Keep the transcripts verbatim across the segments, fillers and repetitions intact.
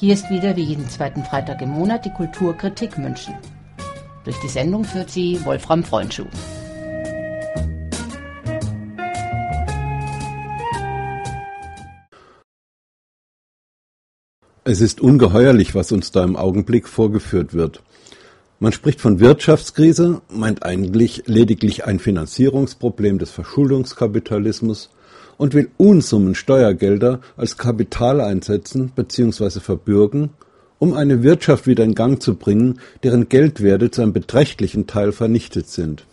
Hier ist wieder wie jeden zweiten Freitag im Monat die Kulturkritik München. Durch die Sendung führt sie Wolfram Freundschuh. Es ist ungeheuerlich, was uns da im Augenblick vorgeführt wird. Man spricht von Wirtschaftskrise, meint eigentlich lediglich ein Finanzierungsproblem des Verschuldungskapitalismus und will Unsummen Steuergelder als Kapital einsetzen bzw. verbürgen, um eine Wirtschaft wieder in Gang zu bringen, deren Geldwerte zu einem beträchtlichen Teil vernichtet sind.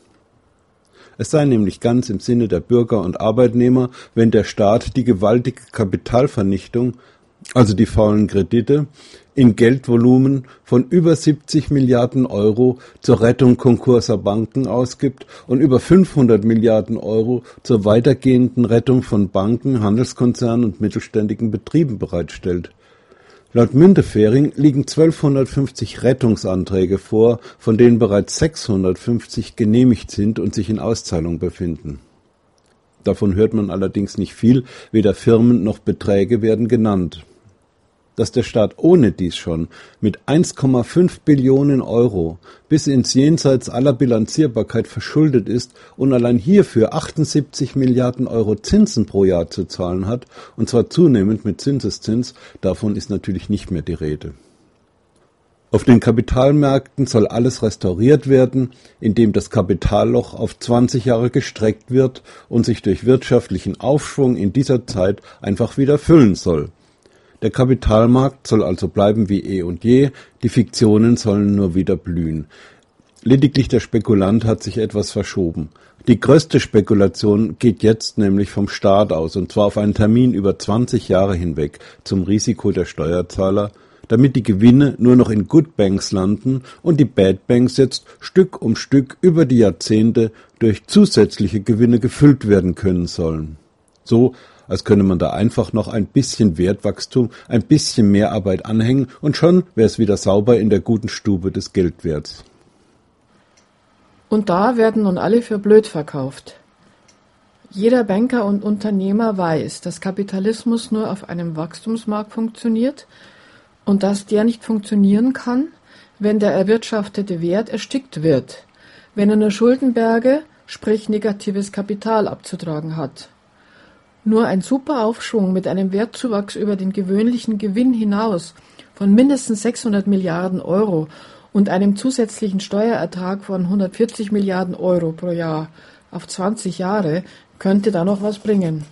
Es sei nämlich ganz im Sinne der Bürger und Arbeitnehmer, wenn der Staat die gewaltige Kapitalvernichtung, also die faulen Kredite, in Geldvolumen von über siebzig Milliarden Euro zur Rettung konkurser Banken ausgibt und über fünfhundert Milliarden Euro zur weitergehenden Rettung von Banken, Handelskonzernen und mittelständigen Betrieben bereitstellt. Laut Müntefering liegen zwölfhundertfünfzig Rettungsanträge vor, von denen bereits sechshundertfünfzig genehmigt sind und sich in Auszahlung befinden. Davon hört man allerdings nicht viel, weder Firmen noch Beträge werden genannt. Dass der Staat ohne dies schon mit eins Komma fünf Billionen Euro bis ins Jenseits aller Bilanzierbarkeit verschuldet ist und allein hierfür achtundsiebzig Milliarden Euro Zinsen pro Jahr zu zahlen hat, und zwar zunehmend mit Zinseszins, davon ist natürlich nicht mehr die Rede. Auf den Kapitalmärkten soll alles restauriert werden, indem das Kapitalloch auf zwanzig Jahre gestreckt wird und sich durch wirtschaftlichen Aufschwung in dieser Zeit einfach wieder füllen soll. Der Kapitalmarkt soll also bleiben wie eh und je, die Fiktionen sollen nur wieder blühen. Lediglich der Spekulant hat sich etwas verschoben. Die größte Spekulation geht jetzt nämlich vom Staat aus, und zwar auf einen Termin über zwanzig Jahre hinweg, zum Risiko der Steuerzahler, damit die Gewinne nur noch in Good Banks landen und die Bad Banks jetzt Stück um Stück über die Jahrzehnte durch zusätzliche Gewinne gefüllt werden können sollen. So, als könne man da einfach noch ein bisschen Wertwachstum, ein bisschen mehr Arbeit anhängen und schon wäre es wieder sauber in der guten Stube des Geldwerts. Und da werden nun alle für blöd verkauft. Jeder Banker und Unternehmer weiß, dass Kapitalismus nur auf einem Wachstumsmarkt funktioniert und dass der nicht funktionieren kann, wenn der erwirtschaftete Wert erstickt wird, wenn er nur Schuldenberge, sprich negatives Kapital abzutragen hat. Nur ein super Aufschwung mit einem Wertzuwachs über den gewöhnlichen Gewinn hinaus von mindestens sechshundert Milliarden Euro und einem zusätzlichen Steuerertrag von hundertvierzig Milliarden Euro pro Jahr auf zwanzig Jahre könnte da noch was bringen.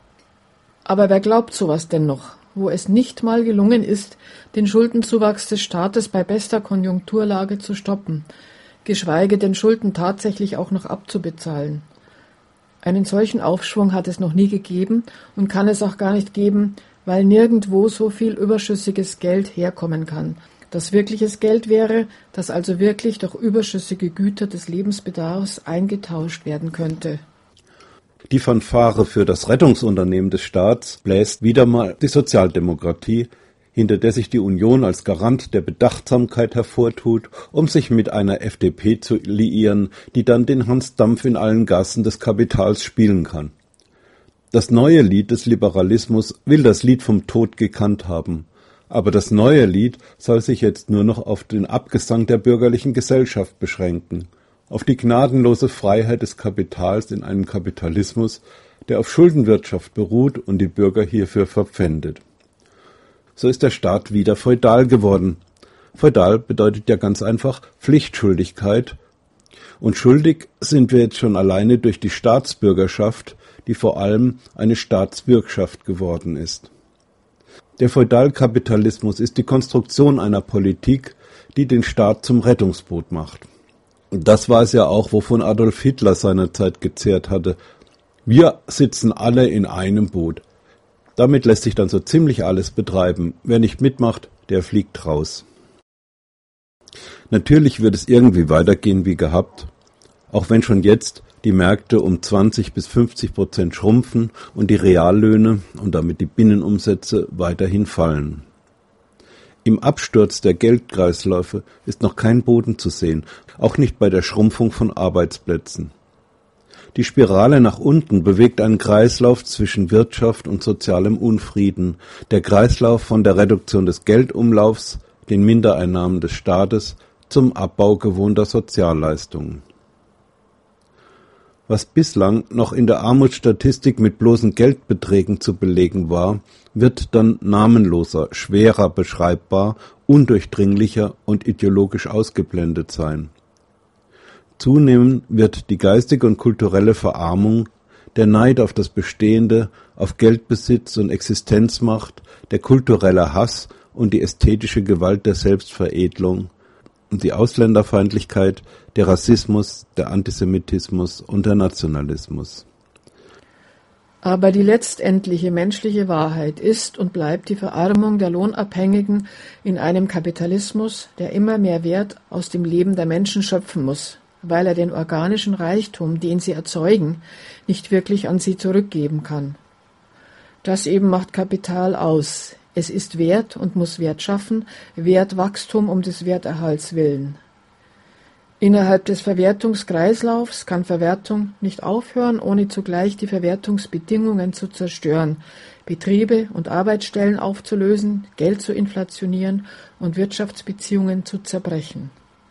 Aber wer glaubt sowas denn noch, wo es nicht mal gelungen ist, den Schuldenzuwachs des Staates bei bester Konjunkturlage zu stoppen, geschweige denn Schulden tatsächlich auch noch abzubezahlen? Einen solchen Aufschwung hat es noch nie gegeben und kann es auch gar nicht geben, weil nirgendwo so viel überschüssiges Geld herkommen kann, das wirkliches Geld wäre, das also wirklich durch überschüssige Güter des Lebensbedarfs eingetauscht werden könnte. Die Fanfare für das Rettungsunternehmen des Staats bläst wieder mal die Sozialdemokratie, hinter der sich die Union als Garant der Bedachtsamkeit hervortut, um sich mit einer F D P zu liieren, die dann den Hans Dampf in allen Gassen des Kapitals spielen kann. Das neue Lied des Liberalismus will das Lied vom Tod gekannt haben, aber das neue Lied soll sich jetzt nur noch auf den Abgesang der bürgerlichen Gesellschaft beschränken, auf die gnadenlose Freiheit des Kapitals in einem Kapitalismus, der auf Schuldenwirtschaft beruht und die Bürger hierfür verpfändet. So ist der Staat wieder feudal geworden. Feudal bedeutet ja ganz einfach Pflichtschuldigkeit. Und schuldig sind wir jetzt schon alleine durch die Staatsbürgerschaft, die vor allem eine Staatsbürgschaft geworden ist. Der Feudalkapitalismus ist die Konstruktion einer Politik, die den Staat zum Rettungsboot macht. Und das war es ja auch, wovon Adolf Hitler seinerzeit gezehrt hatte. Wir sitzen alle in einem Boot. Damit lässt sich dann so ziemlich alles betreiben. Wer nicht mitmacht, der fliegt raus. Natürlich wird es irgendwie weitergehen wie gehabt, auch wenn schon jetzt die Märkte um zwanzig bis fünfzig Prozent schrumpfen und die Reallöhne und damit die Binnenumsätze weiterhin fallen. Im Absturz der Geldkreisläufe ist noch kein Boden zu sehen, auch nicht bei der Schrumpfung von Arbeitsplätzen. Die Spirale nach unten bewegt einen Kreislauf zwischen Wirtschaft und sozialem Unfrieden. Der Kreislauf von der Reduktion des Geldumlaufs, den Mindereinnahmen des Staates, zum Abbau gewohnter Sozialleistungen. Was bislang noch in der Armutsstatistik mit bloßen Geldbeträgen zu belegen war, wird dann namenloser, schwerer beschreibbar, undurchdringlicher und ideologisch ausgeblendet sein. Zunehmend wird die geistige und kulturelle Verarmung, der Neid auf das Bestehende, auf Geldbesitz und Existenzmacht, der kulturelle Hass und die ästhetische Gewalt der Selbstveredelung und die Ausländerfeindlichkeit, der Rassismus, der Antisemitismus und der Nationalismus. Aber die letztendliche menschliche Wahrheit ist und bleibt die Verarmung der Lohnabhängigen in einem Kapitalismus, der immer mehr Wert aus dem Leben der Menschen schöpfen muss, weil er den organischen Reichtum, den sie erzeugen, nicht wirklich an sie zurückgeben kann. Das eben macht Kapital aus. Es ist Wert und muss Wert schaffen, Wertwachstum um des Werterhalts willen. Innerhalb des Verwertungskreislaufs kann Verwertung nicht aufhören, ohne zugleich die Verwertungsbedingungen zu zerstören, Betriebe und Arbeitsstellen aufzulösen, Geld zu inflationieren und Wirtschaftsbeziehungen zu zerbrechen.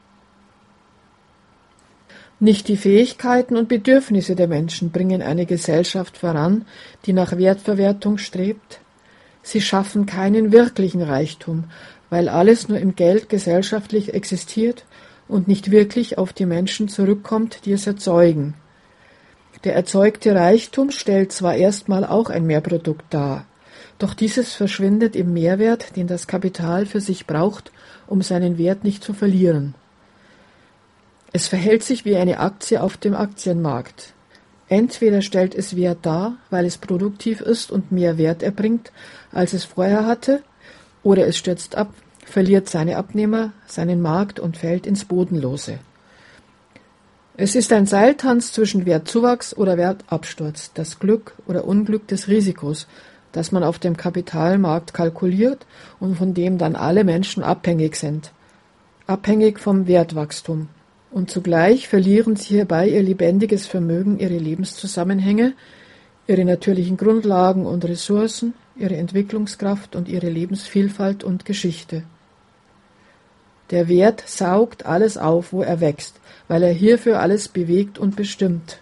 Nicht die Fähigkeiten und Bedürfnisse der Menschen bringen eine Gesellschaft voran, die nach Wertverwertung strebt. Sie schaffen keinen wirklichen Reichtum, weil alles nur im Geld gesellschaftlich existiert und nicht wirklich auf die Menschen zurückkommt, die es erzeugen. Der erzeugte Reichtum stellt zwar erstmal auch ein Mehrprodukt dar, doch dieses verschwindet im Mehrwert, den das Kapital für sich braucht, um seinen Wert nicht zu verlieren. Es verhält sich wie eine Aktie auf dem Aktienmarkt. Entweder stellt es Wert dar, weil es produktiv ist und mehr Wert erbringt, als es vorher hatte, oder es stürzt ab, verliert seine Abnehmer, seinen Markt und fällt ins Bodenlose. Es ist ein Seiltanz zwischen Wertzuwachs oder Wertabsturz, das Glück oder Unglück des Risikos, das man auf dem Kapitalmarkt kalkuliert und von dem dann alle Menschen abhängig sind. Abhängig vom Wertwachstum. Und zugleich verlieren sie hierbei ihr lebendiges Vermögen, ihre Lebenszusammenhänge, ihre natürlichen Grundlagen und Ressourcen, ihre Entwicklungskraft und ihre Lebensvielfalt und Geschichte. Der Wert saugt alles auf, wo er wächst, weil er hierfür alles bewegt und bestimmt.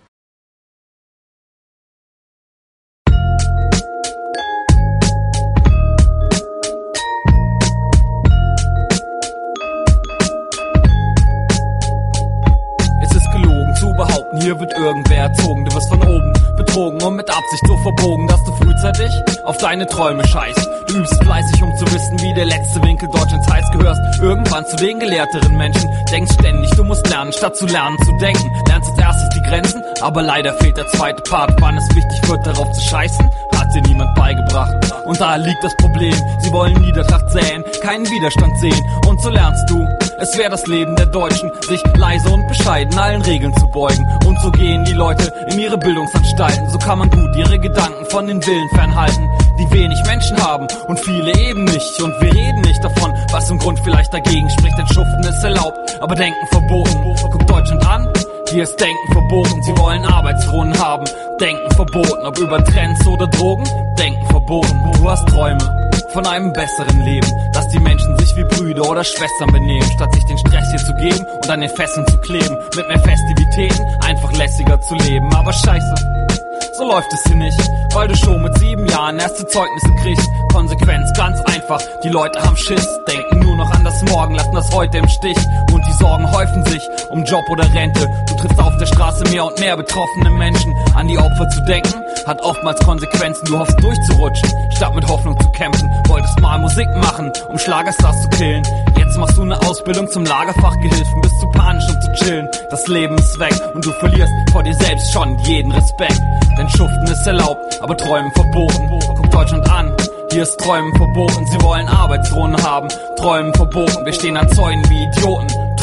Hier wird irgendwer erzogen, du wirst von oben betrogen und mit Absicht so verbogen, dass du frühzeitig auf deine Träume scheißt. Du übst fleißig, um zu wissen, wie der letzte Winkel Deutschlands heißt, gehörst irgendwann zu den gelehrteren Menschen. Denkst ständig, du musst lernen, statt zu lernen zu denken. Lernst als erstes die Grenzen, aber leider fehlt der zweite Part. Wann es wichtig wird, darauf zu scheißen, hat dir niemand beigebracht. Und da liegt das Problem, sie wollen Niedertracht säen, keinen Widerstand sehen. Und so lernst du, es wäre das Leben der Deutschen, sich leise und bescheiden allen Regeln zu beugen. Und so gehen die Leute in ihre Bildungsanstalten. So kann man gut ihre Gedanken von den Willen fernhalten, die wenig Menschen haben und viele eben nicht. Und wir reden nicht davon, was im Grund vielleicht dagegen spricht. Denn Schuften ist erlaubt, aber Denken verboten. Guck Deutschland an, hier ist Denken verboten. Sie wollen Arbeitsrunden haben, Denken verboten. Ob über Trends oder Drogen, Denken verboten. Du hast Träume von einem besseren Leben, dass die Menschen sich wie Brüder oder Schwestern benehmen, statt sich den Stress hier zu geben und an den Fesseln zu kleben. Mit mehr Festivitäten einfach lässiger zu leben. Aber scheiße, so läuft es hier nicht, weil du schon mit sieben Jahren erste Zeugnisse kriegst. Konsequenz ganz einfach, die Leute haben Schiss, denken nur noch an das Morgen, lassen das Heute im Stich. Und die Sorgen häufen sich um Job oder Rente. Du triffst auf der Straße mehr und mehr betroffene Menschen. An die Opfer zu denken, hat oftmals Konsequenzen. Du hoffst durchzurutschen, statt mit Hoffnung zu kämpfen. Wolltest mal Musik machen, um Schlagerstars zu killen. Jetzt machst du eine Ausbildung zum Lagerfachgehilfen, bist zu panisch, um zu chillen. Das Leben ist weg und du verlierst vor dir selbst schon jeden Respekt. Denn Schuften ist erlaubt, aber Träumen verboten. Guck Deutschland an, hier ist Träumen verboten. Sie wollen Arbeitsrunden haben, Träumen verboten. Wir stehen an Zäunen wie Idioten,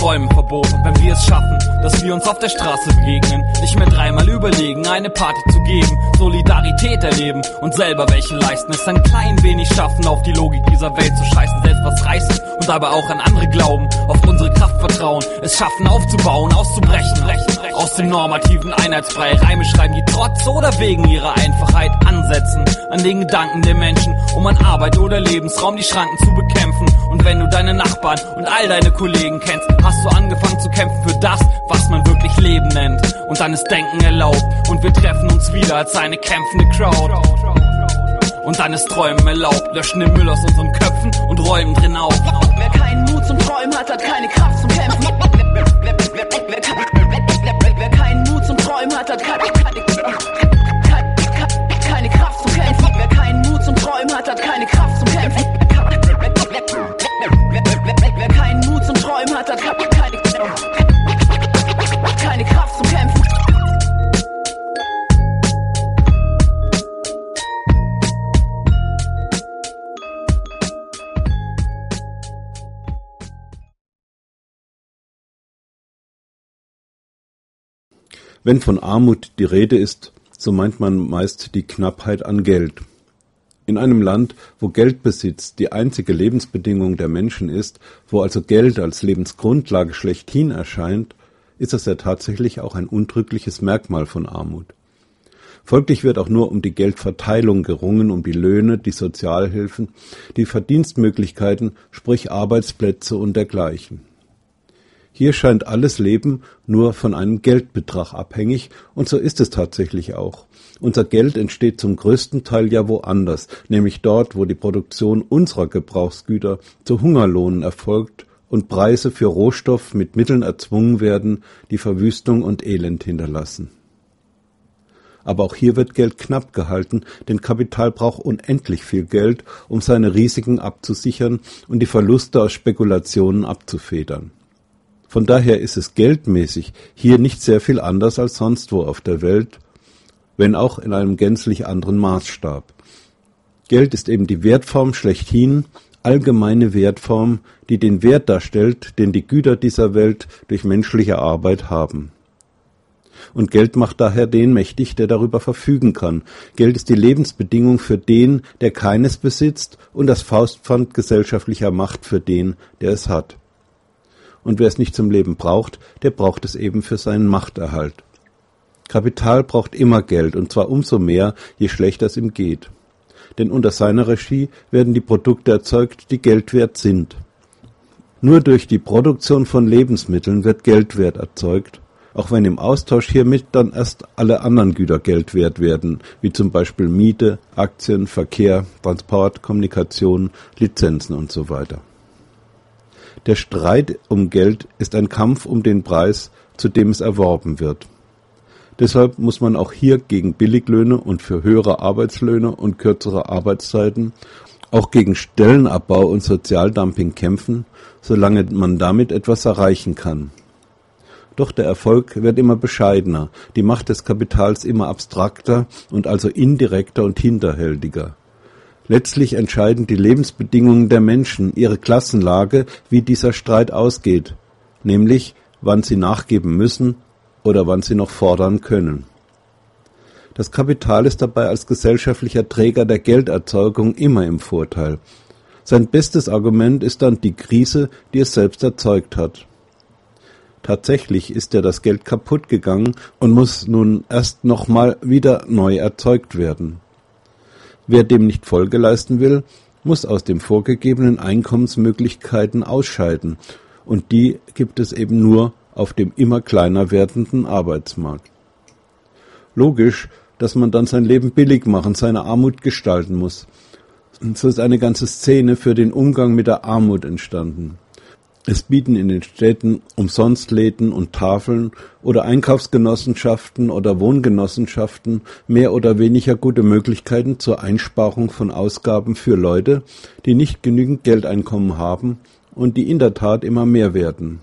Träumen verboten. Wenn wir es schaffen, dass wir uns auf der Straße begegnen, nicht mehr dreimal überlegen, eine Party zu geben, Solidarität erleben und selber welche leisten, es ein klein wenig schaffen, auf die Logik dieser Welt zu scheißen, selbst was reißen und dabei auch an andere glauben, auf unsere Kraft vertrauen, es schaffen aufzubauen, auszubrechen, aus dem normativen Einheitsbrei, Reime schreiben, die trotz oder wegen ihrer Einfachheit ansetzen an den Gedanken der Menschen, um an Arbeit oder Lebensraum die Schranken zu bekämpfen. Und wenn du deine Nachbarn und all deine Kollegen kennst, hast du angefangen zu kämpfen für das, was man wirklich Leben nennt. Und dann ist Denken erlaubt und wir treffen uns wieder als eine kämpfende Crowd. Und dann ist Träumen erlaubt, löschen den Müll aus unseren Köpfen und räumen drin auf. Wer keinen Mut zum Träumen hat, hat keine Kraft zum Kämpfen. Wer keinen Mut zum Träumen hat, hat keine, keine, keine Kraft zum Kämpfen. Wer keinen Mut zum Träumen hat, hat keine Kraft zum Kämpfen. Wer keinen Mut zum Träumen hat, hat keine, keine Kraft zum Kämpfen. Wenn von Armut die Rede ist, so meint man meist die Knappheit an Geld. In einem Land, wo Geldbesitz die einzige Lebensbedingung der Menschen ist, wo also Geld als Lebensgrundlage schlechthin erscheint, ist es ja tatsächlich auch ein untrügliches Merkmal von Armut. Folglich wird auch nur um die Geldverteilung gerungen, um die Löhne, die Sozialhilfen, die Verdienstmöglichkeiten, sprich Arbeitsplätze und dergleichen. Hier scheint alles Leben nur von einem Geldbetrag abhängig, und so ist es tatsächlich auch. Unser Geld entsteht zum größten Teil ja woanders, nämlich dort, wo die Produktion unserer Gebrauchsgüter zu Hungerlohnen erfolgt und Preise für Rohstoff mit Mitteln erzwungen werden, die Verwüstung und Elend hinterlassen. Aber auch hier wird Geld knapp gehalten, denn Kapital braucht unendlich viel Geld, um seine Risiken abzusichern und die Verluste aus Spekulationen abzufedern. Von daher ist es geldmäßig hier nicht sehr viel anders als sonst wo auf der Welt, wenn auch in einem gänzlich anderen Maßstab. Geld ist eben die Wertform schlechthin, allgemeine Wertform, die den Wert darstellt, den die Güter dieser Welt durch menschliche Arbeit haben. Und Geld macht daher den mächtig, der darüber verfügen kann. Geld ist die Lebensbedingung für den, der keines besitzt, und das Faustpfand gesellschaftlicher Macht für den, der es hat. Und wer es nicht zum Leben braucht, der braucht es eben für seinen Machterhalt. Kapital braucht immer Geld, und zwar umso mehr, je schlechter es ihm geht. Denn unter seiner Regie werden die Produkte erzeugt, die Geld wert sind. Nur durch die Produktion von Lebensmitteln wird Geldwert erzeugt, auch wenn im Austausch hiermit dann erst alle anderen Güter Geld wert werden, wie zum Beispiel Miete, Aktien, Verkehr, Transport, Kommunikation, Lizenzen und so weiter. Der Streit um Geld ist ein Kampf um den Preis, zu dem es erworben wird. Deshalb muss man auch hier gegen Billiglöhne und für höhere Arbeitslöhne und kürzere Arbeitszeiten, auch gegen Stellenabbau und Sozialdumping kämpfen, solange man damit etwas erreichen kann. Doch der Erfolg wird immer bescheidener, die Macht des Kapitals immer abstrakter und also indirekter und hinterhältiger. Letztlich entscheiden die Lebensbedingungen der Menschen, ihre Klassenlage, wie dieser Streit ausgeht, nämlich wann sie nachgeben müssen oder wann sie noch fordern können. Das Kapital ist dabei als gesellschaftlicher Träger der Gelderzeugung immer im Vorteil. Sein bestes Argument ist dann die Krise, die es selbst erzeugt hat. Tatsächlich ist ja das Geld kaputt gegangen und muss nun erst nochmal wieder neu erzeugt werden. Wer dem nicht Folge leisten will, muss aus den vorgegebenen Einkommensmöglichkeiten ausscheiden, und die gibt es eben nur auf dem immer kleiner werdenden Arbeitsmarkt. Logisch, dass man dann sein Leben billig machen, seine Armut gestalten muss. So ist eine ganze Szene für den Umgang mit der Armut entstanden. Es bieten in den Städten umsonst Läden und Tafeln oder Einkaufsgenossenschaften oder Wohngenossenschaften mehr oder weniger gute Möglichkeiten zur Einsparung von Ausgaben für Leute, die nicht genügend Geldeinkommen haben und die in der Tat immer mehr werden.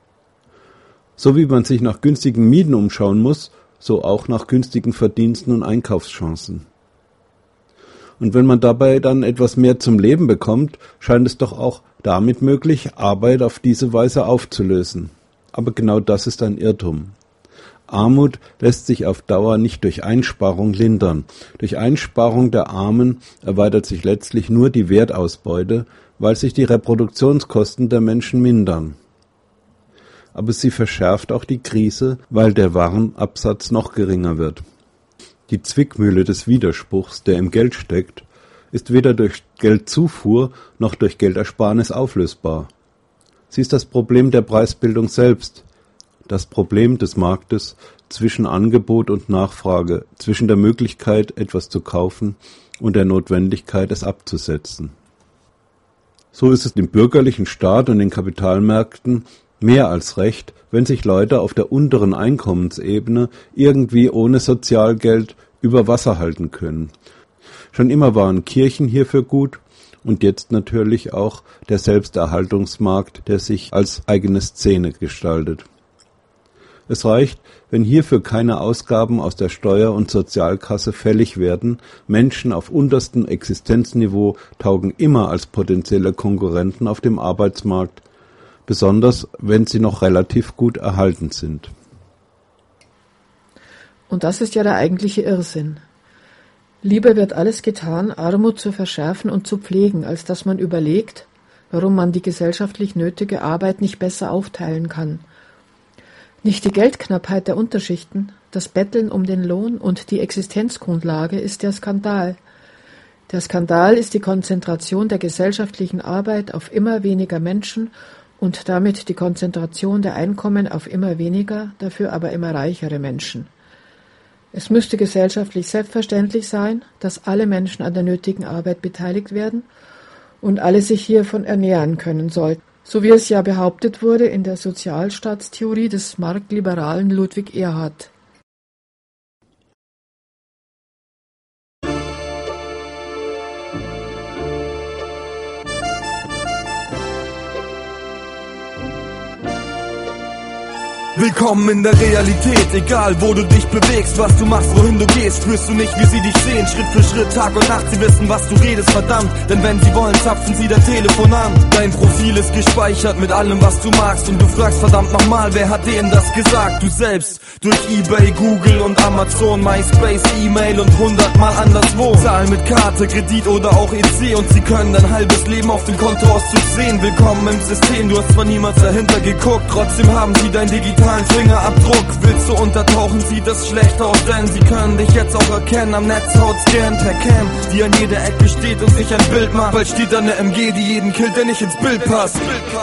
So wie man sich nach günstigen Mieten umschauen muss, so auch nach günstigen Verdiensten und Einkaufschancen. Und wenn man dabei dann etwas mehr zum Leben bekommt, scheint es doch auch damit möglich, Arbeit auf diese Weise aufzulösen. Aber genau das ist ein Irrtum. Armut lässt sich auf Dauer nicht durch Einsparung lindern. Durch Einsparung der Armen erweitert sich letztlich nur die Wertausbeute, weil sich die Reproduktionskosten der Menschen mindern. Aber sie verschärft auch die Krise, weil der Warenabsatz noch geringer wird. Die Zwickmühle des Widerspruchs, der im Geld steckt, ist weder durch Geldzufuhr noch durch Geldersparnis auflösbar. Sie ist das Problem der Preisbildung selbst, das Problem des Marktes zwischen Angebot und Nachfrage, zwischen der Möglichkeit, etwas zu kaufen und der Notwendigkeit, es abzusetzen. So ist es im bürgerlichen Staat und den Kapitalmärkten mehr als recht, wenn sich Leute auf der unteren Einkommensebene irgendwie ohne Sozialgeld über Wasser halten können. Schon immer waren Kirchen hierfür gut und jetzt natürlich auch der Selbsterhaltungsmarkt, der sich als eigene Szene gestaltet. Es reicht, wenn hierfür keine Ausgaben aus der Steuer- und Sozialkasse fällig werden. Menschen auf unterstem Existenzniveau taugen immer als potenzielle Konkurrenten auf dem Arbeitsmarkt, besonders wenn sie noch relativ gut erhalten sind. Und das ist ja der eigentliche Irrsinn. Lieber wird alles getan, Armut zu verschärfen und zu pflegen, als dass man überlegt, warum man die gesellschaftlich nötige Arbeit nicht besser aufteilen kann. Nicht die Geldknappheit der Unterschichten, das Betteln um den Lohn und die Existenzgrundlage ist der Skandal. Der Skandal ist die Konzentration der gesellschaftlichen Arbeit auf immer weniger Menschen und damit die Konzentration der Einkommen auf immer weniger, dafür aber immer reichere Menschen. Es müsste gesellschaftlich selbstverständlich sein, dass alle Menschen an der nötigen Arbeit beteiligt werden und alle sich hiervon ernähren können sollten, so wie es ja behauptet wurde in der Sozialstaatstheorie des marktliberalen Ludwig Erhard. Willkommen in der Realität, egal wo du dich bewegst, was du machst, wohin du gehst, spürst du nicht, wie sie dich sehen, Schritt für Schritt, Tag und Nacht, sie wissen, was du redest, verdammt, denn wenn sie wollen, zapfen sie dein Telefon an. Dein Profil ist gespeichert mit allem, was du magst und du fragst verdammt nochmal, wer hat denen das gesagt? Du selbst, durch eBay, Google und Amazon, MySpace, E-Mail und hundertmal anderswo. Zahlen mit Karte, Kredit oder auch E C und sie können dein halbes Leben auf dem Kontoauszug sehen. Willkommen im System, du hast zwar niemals dahinter geguckt, trotzdem haben sie dein digitales Fingerabdruck. Willst du untertauchen, sieht das schlecht aus, denn sie können dich jetzt auch erkennen. Am Netzhaut scannen per Cam, die an jeder Ecke steht und sich ein Bild macht. Bald steht da eine M G, die jeden killt, der nicht ins Bild passt.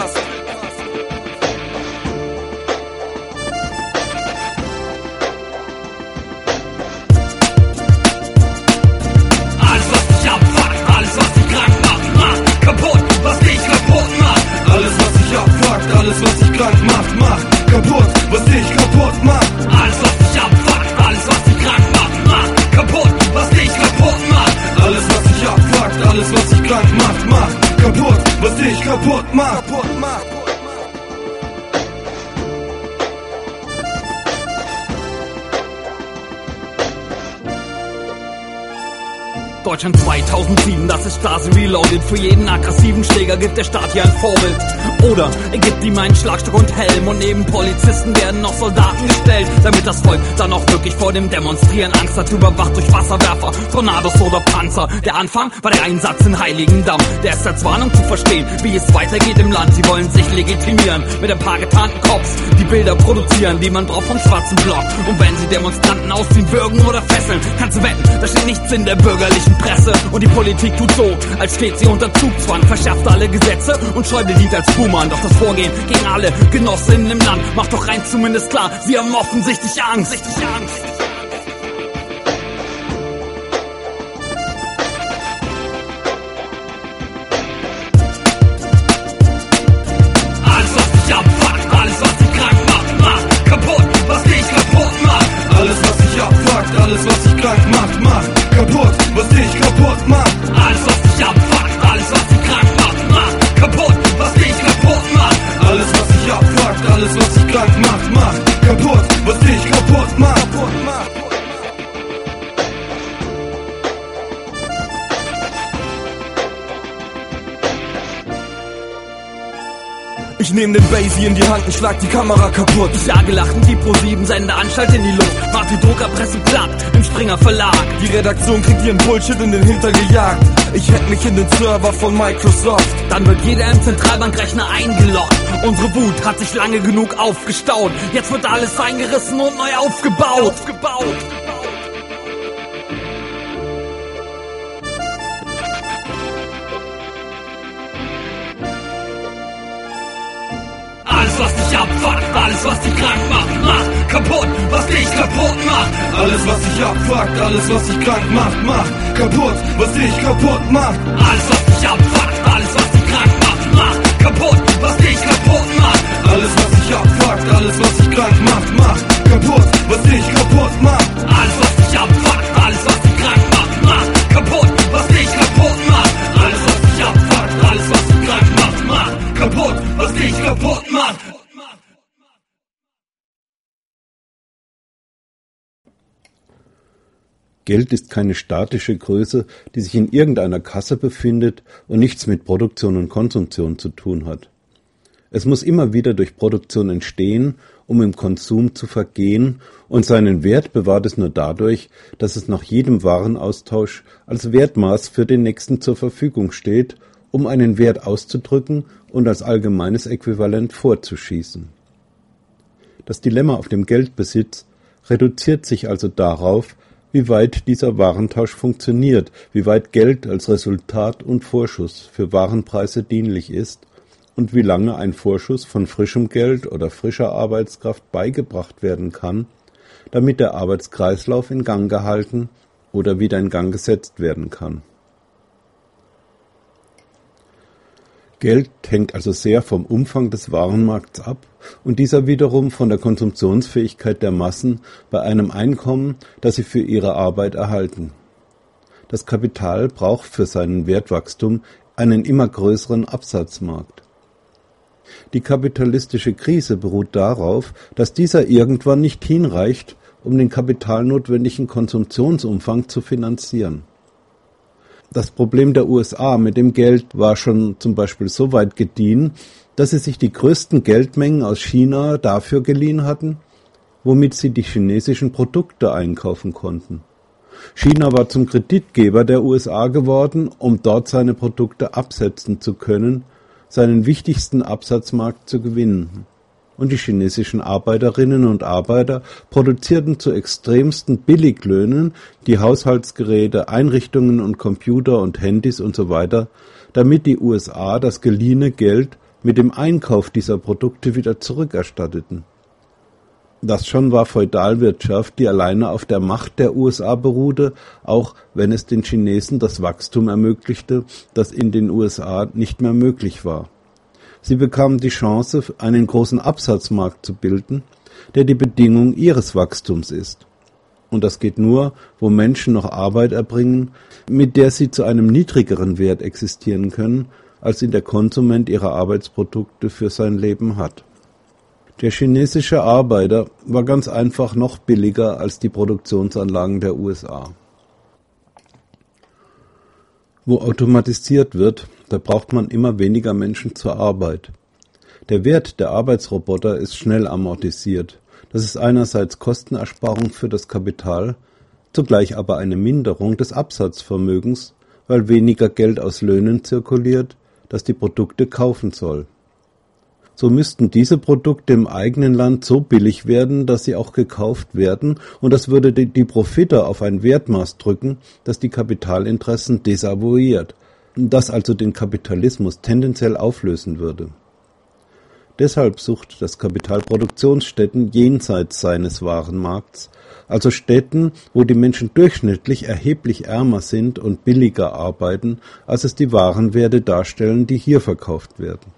Alles was dich abfuckt, alles was dich krank macht, macht kaputt, was dich kaputt macht. Alles was dich abfuckt, alles was dich krank macht, macht kaputt, was dich kaputt macht. Alles was dich abfuckt, alles was dich krank macht, macht kaputt, was dich kaputt macht. Alles was dich abfuckt, alles was dich krank macht, macht kaputt, was dich kaputt macht. Kaputt macht. Deutschland zweitausendsieben, das ist Stasi Reloaded. Für jeden aggressiven Schläger gibt der Staat hier ein Vorbild. Oder er gibt ihm einen Schlagstock und Helm und neben Polizisten werden noch Soldaten gestellt, damit das Volk dann auch wirklich vor dem Demonstrieren Angst hat, überwacht durch Wasserwerfer, Tornados oder Panzer. Der Anfang war der Einsatz in Heiligendamm, der ist als Warnung zu verstehen, wie es weitergeht im Land. Sie wollen sich legitimieren mit ein paar getarnten Cops, die Bilder produzieren, die man braucht vom schwarzen Block. Und wenn sie Demonstranten ausziehen, würgen oder fesseln, kannst du wetten, da steht nichts in der bürgerlichen Presse. Und die Politik tut so, als steht sie unter Zugzwang, verschärft alle Gesetze und scheut den Lied als Buhmann. Doch das Vorgehen gegen alle Genossinnen im Land macht doch rein zumindest klar, sie haben offensichtlich Angst. Richtig Angst. Alles was dich abfuckt, alles was dich krank macht, macht kaputt, was dich kaputt macht. Alles was dich abfuckt, alles was dich krank macht, macht kaputt, was dich kaputt macht. Alles was dich abfuckt, alles was dich krank macht, macht kaputt, was dich kaputt macht. Alles was dich abfuckt, alles was dich krank macht, macht kaputt, was dich kaputt macht. nehm den Basie in die Hand und schlag die Kamera kaputt. Ich jage lachend die Pro sieben Sendeanstalt in die Luft. Mach die Druckerpresse platt im Springer Verlag. Die Redaktion kriegt ihren Bullshit in den Hintern gejagt. Ich hack mich in den Server von Microsoft. Dann wird jeder im Zentralbankrechner eingeloggt. Unsere Wut hat sich lange genug aufgestaut. Jetzt wird alles eingerissen und neu aufgebaut. aufgebaut. Alles, was dich abfuckt, alles, was dich krank macht, macht kaputt, was dich kaputt macht. Alles, was dich abfuckt, alles, was dich krank macht, macht kaputt, was dich kaputt macht. Alles, was dich abfuckt, alles, was dich krank macht, macht kaputt, was dich kaputt macht. Alles, was dich abfuckt, alles, was dich krank macht, macht kaputt, was dich kaputt macht. Alles, was dich abfuckt, alles, was dich krank macht, macht kaputt, was dich kaputt macht. Alles, was dich abfuckt, alles, was dich krank macht, macht kaputt, was dich kaputt macht. Geld ist keine statische Größe, die sich in irgendeiner Kasse befindet und nichts mit Produktion und Konsumption zu tun hat. Es muss immer wieder durch Produktion entstehen, um im Konsum zu vergehen, und seinen Wert bewahrt es nur dadurch, dass es nach jedem Warenaustausch als Wertmaß für den nächsten zur Verfügung steht, um einen Wert auszudrücken und als allgemeines Äquivalent vorzuschießen. Das Dilemma auf dem Geldbesitz reduziert sich also darauf, wie weit dieser Warentausch funktioniert, wie weit Geld als Resultat und Vorschuss für Warenpreise dienlich ist und wie lange ein Vorschuss von frischem Geld oder frischer Arbeitskraft beigebracht werden kann, damit der Arbeitskreislauf in Gang gehalten oder wieder in Gang gesetzt werden kann. Geld hängt also sehr vom Umfang des Warenmarkts ab und dieser wiederum von der Konsumptionsfähigkeit der Massen bei einem Einkommen, das sie für ihre Arbeit erhalten. Das Kapital braucht für seinen Wertwachstum einen immer größeren Absatzmarkt. Die kapitalistische Krise beruht darauf, dass dieser irgendwann nicht hinreicht, um den kapitalnotwendigen Konsumptionsumfang zu finanzieren. Das Problem der U S A mit dem Geld war schon zum Beispiel so weit gediehen, dass sie sich die größten Geldmengen aus China dafür geliehen hatten, womit sie die chinesischen Produkte einkaufen konnten. China war zum Kreditgeber der U S A geworden, um dort seine Produkte absetzen zu können, seinen wichtigsten Absatzmarkt zu gewinnen. Und die chinesischen Arbeiterinnen und Arbeiter produzierten zu extremsten Billiglöhnen die Haushaltsgeräte, Einrichtungen und Computer und Handys und so weiter, damit die U S A das geliehene Geld mit dem Einkauf dieser Produkte wieder zurückerstatteten. Das schon war Feudalwirtschaft, die alleine auf der Macht der U S A beruhte, auch wenn es den Chinesen das Wachstum ermöglichte, das in den U S A nicht mehr möglich war. Sie bekamen die Chance, einen großen Absatzmarkt zu bilden, der die Bedingung ihres Wachstums ist. Und das geht nur, wo Menschen noch Arbeit erbringen, mit der sie zu einem niedrigeren Wert existieren können, als ihn der Konsument ihrer Arbeitsprodukte für sein Leben hat. Der chinesische Arbeiter war ganz einfach noch billiger als die Produktionsanlagen der U S A. Wo automatisiert wird, da braucht man immer weniger Menschen zur Arbeit. Der Wert der Arbeitsroboter ist schnell amortisiert. Das ist einerseits Kostenersparung für das Kapital, zugleich aber eine Minderung des Absatzvermögens, weil weniger Geld aus Löhnen zirkuliert, das die Produkte kaufen soll. So müssten diese Produkte im eigenen Land so billig werden, dass sie auch gekauft werden, und das würde die, die Profite auf ein Wertmaß drücken, das die Kapitalinteressen desavouiert, das also den Kapitalismus tendenziell auflösen würde. Deshalb sucht das Kapital Produktionsstätten jenseits seines Warenmarkts, also Städten, wo die Menschen durchschnittlich erheblich ärmer sind und billiger arbeiten, als es die Warenwerte darstellen, die hier verkauft werden.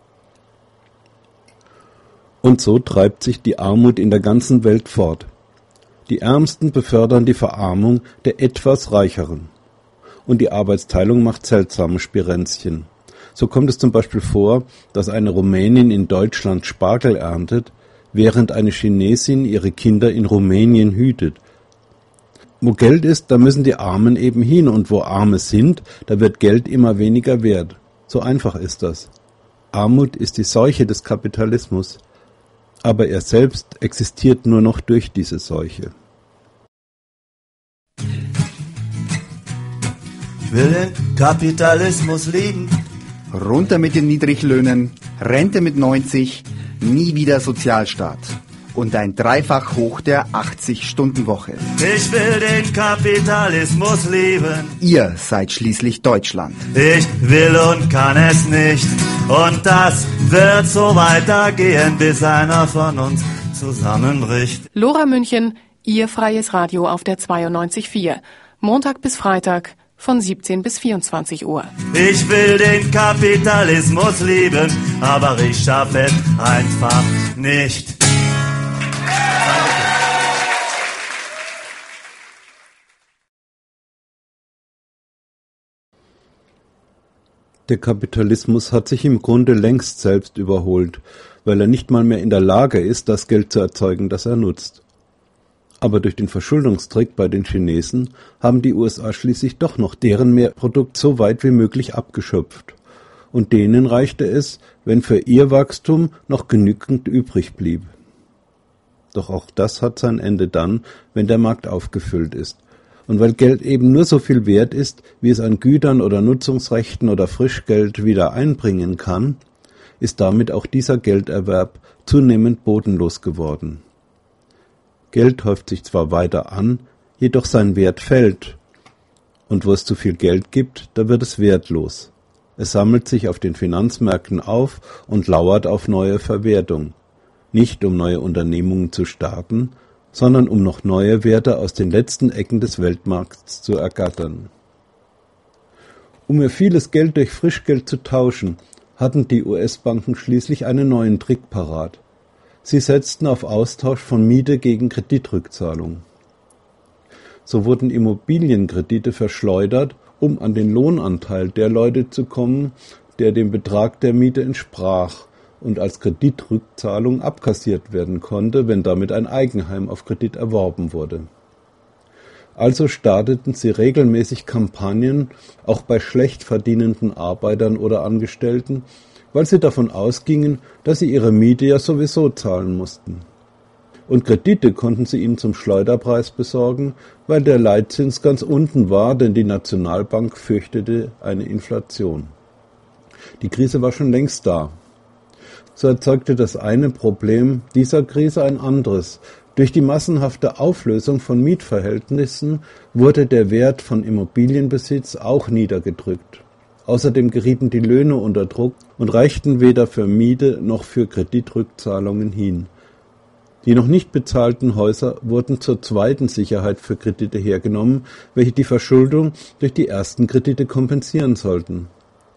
Und so treibt sich die Armut in der ganzen Welt fort. Die Ärmsten befördern die Verarmung der etwas Reicheren. Und die Arbeitsteilung macht seltsame Spirenzchen. So kommt es zum Beispiel vor, dass eine Rumänin in Deutschland Spargel erntet, während eine Chinesin ihre Kinder in Rumänien hütet. Wo Geld ist, da müssen die Armen eben hin, und wo Arme sind, da wird Geld immer weniger wert. So einfach ist das. Armut ist die Seuche des Kapitalismus, aber er selbst existiert nur noch durch diese Seuche. Ich will den Kapitalismus lieben. Runter mit den Niedriglöhnen, Rente mit neunzig, nie wieder Sozialstaat. Und ein Dreifach hoch der achtzig-Stunden-Woche. Ich will den Kapitalismus lieben. Ihr seid schließlich Deutschland. Ich will und kann es nicht. Und das wird so weitergehen, bis einer von uns zusammenbricht. Lora München, Ihr freies Radio auf der zweiundneunzig Komma vier. Montag bis Freitag von siebzehn bis vierundzwanzig Uhr. Ich will den Kapitalismus lieben, aber ich schaffe es einfach nicht. Der Kapitalismus hat sich im Grunde längst selbst überholt, weil er nicht mal mehr in der Lage ist, das Geld zu erzeugen, das er nutzt. Aber durch den Verschuldungstrick bei den Chinesen haben die U S A schließlich doch noch deren Mehrprodukt so weit wie möglich abgeschöpft. Und denen reichte es, wenn für ihr Wachstum noch genügend übrig blieb. Doch auch das hat sein Ende dann, wenn der Markt aufgefüllt ist. Und weil Geld eben nur so viel wert ist, wie es an Gütern oder Nutzungsrechten oder Frischgeld wieder einbringen kann, ist damit auch dieser Gelderwerb zunehmend bodenlos geworden. Geld häuft sich zwar weiter an, jedoch sein Wert fällt. Und wo es zu viel Geld gibt, da wird es wertlos. Es sammelt sich auf den Finanzmärkten auf und lauert auf neue Verwertung. Nicht um neue Unternehmungen zu starten, sondern um noch neue Werte aus den letzten Ecken des Weltmarkts zu ergattern. Um ihr vieles Geld durch Frischgeld zu tauschen, hatten die U S-Banken schließlich einen neuen Trick parat. Sie setzten auf Austausch von Miete gegen Kreditrückzahlung. So wurden Immobilienkredite verschleudert, um an den Lohnanteil der Leute zu kommen, der dem Betrag der Miete entsprach und als Kreditrückzahlung abkassiert werden konnte, wenn damit ein Eigenheim auf Kredit erworben wurde. Also starteten sie regelmäßig Kampagnen, auch bei schlecht verdienenden Arbeitern oder Angestellten, weil sie davon ausgingen, dass sie ihre Miete ja sowieso zahlen mussten. Und Kredite konnten sie ihnen zum Schleuderpreis besorgen, weil der Leitzins ganz unten war, denn die Nationalbank fürchtete eine Inflation. Die Krise war schon längst da. So erzeugte das eine Problem dieser Krise ein anderes. Durch die massenhafte Auflösung von Mietverhältnissen wurde der Wert von Immobilienbesitz auch niedergedrückt. Außerdem gerieten die Löhne unter Druck und reichten weder für Miete noch für Kreditrückzahlungen hin. Die noch nicht bezahlten Häuser wurden zur zweiten Sicherheit für Kredite hergenommen, welche die Verschuldung durch die ersten Kredite kompensieren sollten.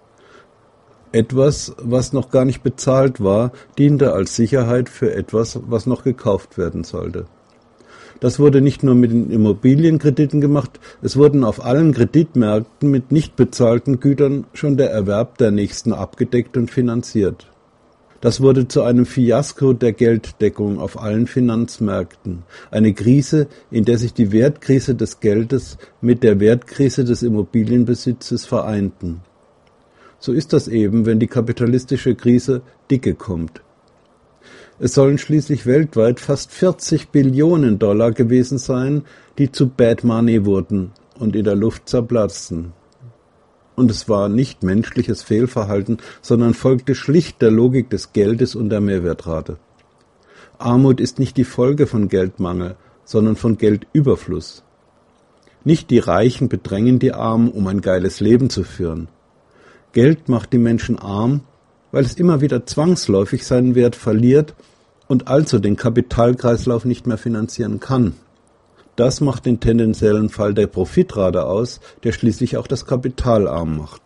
Etwas, was noch gar nicht bezahlt war, diente als Sicherheit für etwas, was noch gekauft werden sollte. Das wurde nicht nur mit den Immobilienkrediten gemacht, es wurden auf allen Kreditmärkten mit nicht bezahlten Gütern schon der Erwerb der nächsten abgedeckt und finanziert. Das wurde zu einem Fiasko der Gelddeckung auf allen Finanzmärkten, eine Krise, in der sich die Wertkrise des Geldes mit der Wertkrise des Immobilienbesitzes vereinten. So ist das eben, wenn die kapitalistische Krise dicke kommt. Es sollen schließlich weltweit fast vierzig Billionen Dollar gewesen sein, die zu Bad Money wurden und in der Luft zerplatzten. Und es war nicht menschliches Fehlverhalten, sondern folgte schlicht der Logik des Geldes und der Mehrwertrate. Armut ist nicht die Folge von Geldmangel, sondern von Geldüberfluss. Nicht die Reichen bedrängen die Armen, um ein geiles Leben zu führen. Geld macht die Menschen arm, weil es immer wieder zwangsläufig seinen Wert verliert und also den Kapitalkreislauf nicht mehr finanzieren kann. Das macht den tendenziellen Fall der Profitrate aus, der schließlich auch das Kapital arm macht.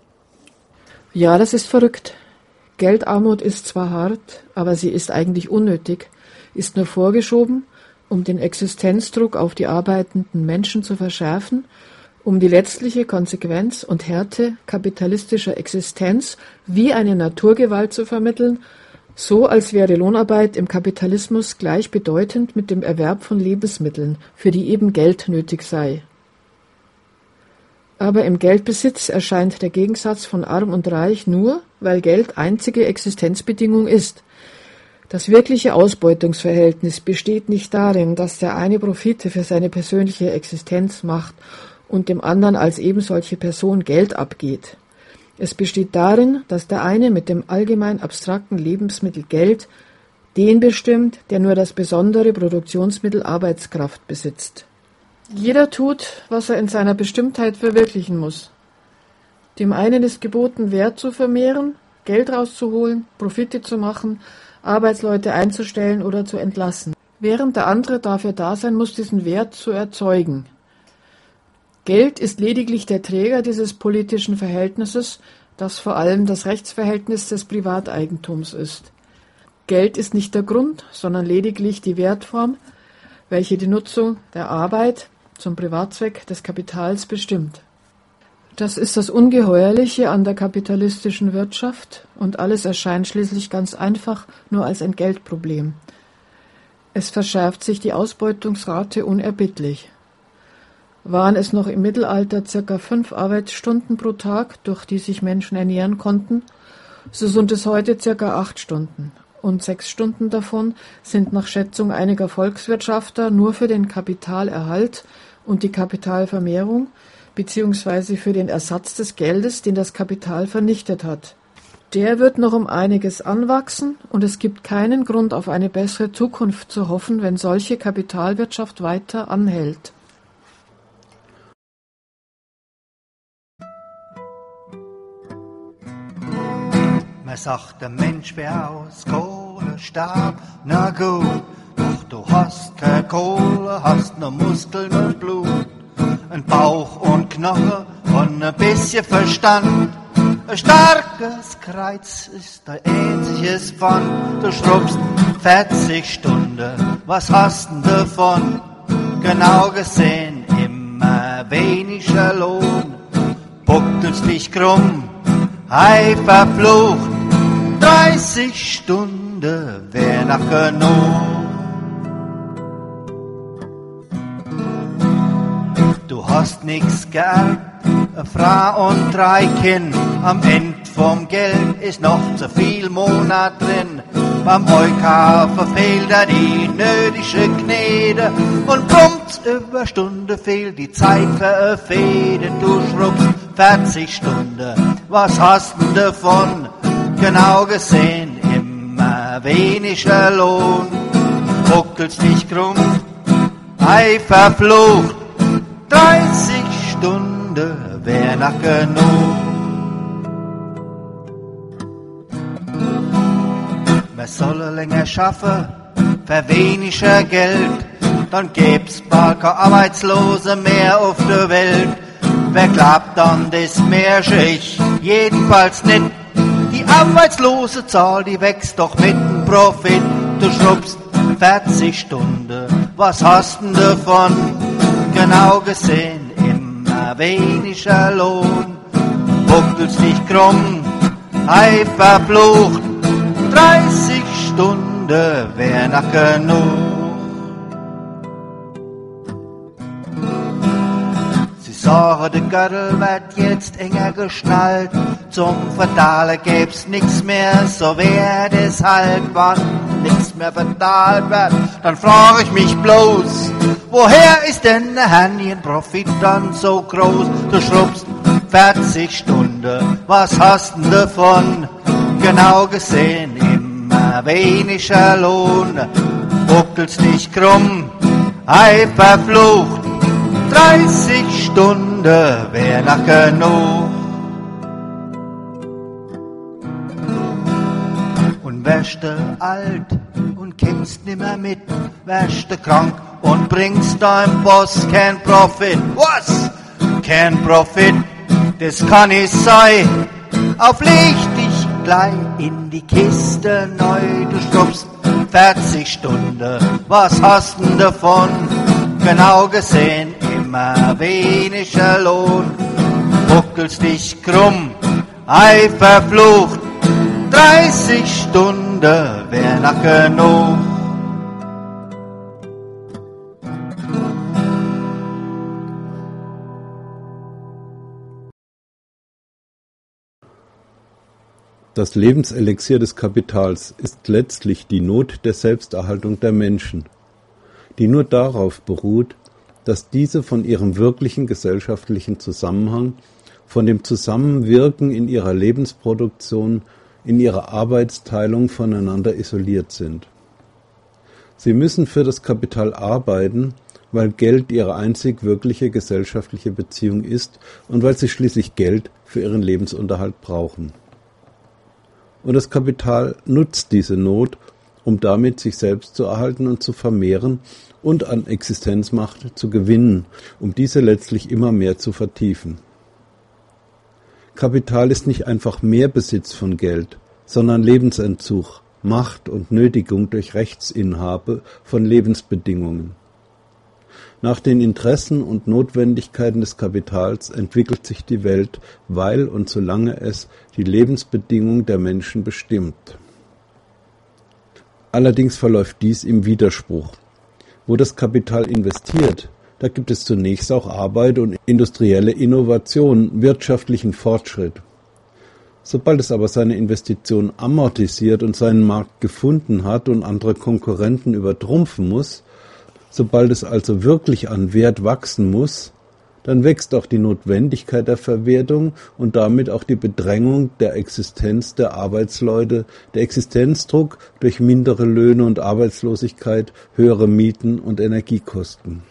Ja, das ist verrückt. Geldarmut ist zwar hart, aber sie ist eigentlich unnötig, ist nur vorgeschoben, um den Existenzdruck auf die arbeitenden Menschen zu verschärfen, um die letztliche Konsequenz und Härte kapitalistischer Existenz wie eine Naturgewalt zu vermitteln, so als wäre Lohnarbeit im Kapitalismus gleichbedeutend mit dem Erwerb von Lebensmitteln, für die eben Geld nötig sei. Aber im Geldbesitz erscheint der Gegensatz von Arm und Reich nur, weil Geld einzige Existenzbedingung ist. Das wirkliche Ausbeutungsverhältnis besteht nicht darin, dass der eine Profite für seine persönliche Existenz macht und dem anderen als ebensolche Person Geld abgeht. Es besteht darin, dass der eine mit dem allgemein abstrakten Lebensmittel Geld den bestimmt, der nur das besondere Produktionsmittel Arbeitskraft besitzt. Jeder tut, was er in seiner Bestimmtheit verwirklichen muss. Dem einen ist geboten, Wert zu vermehren, Geld rauszuholen, Profite zu machen, Arbeitsleute einzustellen oder zu entlassen, während der andere dafür da sein muss, diesen Wert zu erzeugen. Geld ist lediglich der Träger dieses politischen Verhältnisses, das vor allem das Rechtsverhältnis des Privateigentums ist. Geld ist nicht der Grund, sondern lediglich die Wertform, welche die Nutzung der Arbeit zum Privatzweck des Kapitals bestimmt. Das ist das Ungeheuerliche an der kapitalistischen Wirtschaft und alles erscheint schließlich ganz einfach nur als ein Geldproblem. Es verschärft sich die Ausbeutungsrate unerbittlich. Waren es noch im Mittelalter circa fünf Arbeitsstunden pro Tag, durch die sich Menschen ernähren konnten, so sind es heute circa acht Stunden. Und sechs Stunden davon sind nach Schätzung einiger Volkswirtschafter nur für den Kapitalerhalt und die Kapitalvermehrung beziehungsweise für den Ersatz des Geldes, den das Kapital vernichtet hat. Der wird noch um einiges anwachsen und es gibt keinen Grund, auf eine bessere Zukunft zu hoffen, wenn solche Kapitalwirtschaft weiter anhält. Man sagt, der Mensch wär aus Kohle, Stahl, na gut, doch du hast keine Kohle, hast nur Muskeln und Blut, ein Bauch und Knochen und ein bisschen Verstand. Ein starkes Kreuz ist ein einziges von, du schrubbst vierzig Stunden, was hast denn davon? Genau gesehen immer weniger Lohn, buckelst dich krumm, hei verflucht, dreißig Stunden wär noch genug. Du hast nix geerbt, eine Frau und drei Kind, am End vom Geld ist noch zu viel Monat drin. Beim Eukauf fehlt da die nötige Gnede und prompt über Stunde fehlt die Zeit für eine Fehde. Du schrubbst vierzig Stunden, was hast denn davon? Genau gesehen immer weniger Lohn, buckelst dich krumm, ei verflucht, dreißig Stunden wär noch genug. Man soll länger schaffen, für weniger Geld, dann gäb's bald keine Arbeitslose mehr auf der Welt. Wer glaubt dann das Märchen? Ich jedenfalls nicht. Die arbeitslose Zahl, die wächst doch mit dem Profit. Du schrubbst vierzig Stunden, was hast denn davon? Genau gesehen immer weniger Lohn, buckelst dich krumm, ei verflucht, dreißig Stunden wär noch genug. Sache, der Gürtel wird jetzt enger geschnallt, zum Verteilen gäb's nix mehr, so wär das halt, wann nix mehr verteilt wird, dann frag ich mich bloß, woher ist denn der Händchenprofit dann so groß? Du schrubbst vierzig Stunden, was hast denn davon? Genau gesehen immer weniger Lohn, buckelst dich krumm, ei verflucht, dreißig Stunden wär noch genug. Und wärst du alt und kämst nimmer mit, wärst du krank und bringst deinem Boss kein Profit. Was? Kein Profit? Das kann nicht sein. Aufleg dich gleich in die Kiste neu, du schrubbst vierzig Stunden, was hast denn davon? Genau gesehen immer weniger Lohn, buckelst dich krumm, ei verflucht, dreißig Stunden wär noch genug. Das Lebenselixier des Kapitals ist letztlich die Not der Selbsterhaltung der Menschen, die nur darauf beruht, dass diese von ihrem wirklichen gesellschaftlichen Zusammenhang, von dem Zusammenwirken in ihrer Lebensproduktion, in ihrer Arbeitsteilung voneinander isoliert sind. Sie müssen für das Kapital arbeiten, weil Geld ihre einzig wirkliche gesellschaftliche Beziehung ist und weil sie schließlich Geld für ihren Lebensunterhalt brauchen. Und das Kapital nutzt diese Not, um damit sich selbst zu erhalten und zu vermehren und an Existenzmacht zu gewinnen, um diese letztlich immer mehr zu vertiefen. Kapital ist nicht einfach mehr Besitz von Geld, sondern Lebensentzug, Macht und Nötigung durch Rechtsinhabe von Lebensbedingungen. Nach den Interessen und Notwendigkeiten des Kapitals entwickelt sich die Welt, weil und solange es die Lebensbedingungen der Menschen bestimmt. Allerdings verläuft dies im Widerspruch. Wo das Kapital investiert, da gibt es zunächst auch Arbeit und industrielle Innovation, wirtschaftlichen Fortschritt. Sobald es aber seine Investition amortisiert und seinen Markt gefunden hat und andere Konkurrenten übertrumpfen muss, sobald es also wirklich an Wert wachsen muss, dann wächst auch die Notwendigkeit der Verwertung und damit auch die Bedrängung der Existenz der Arbeitsleute, der Existenzdruck durch mindere Löhne und Arbeitslosigkeit, höhere Mieten und Energiekosten.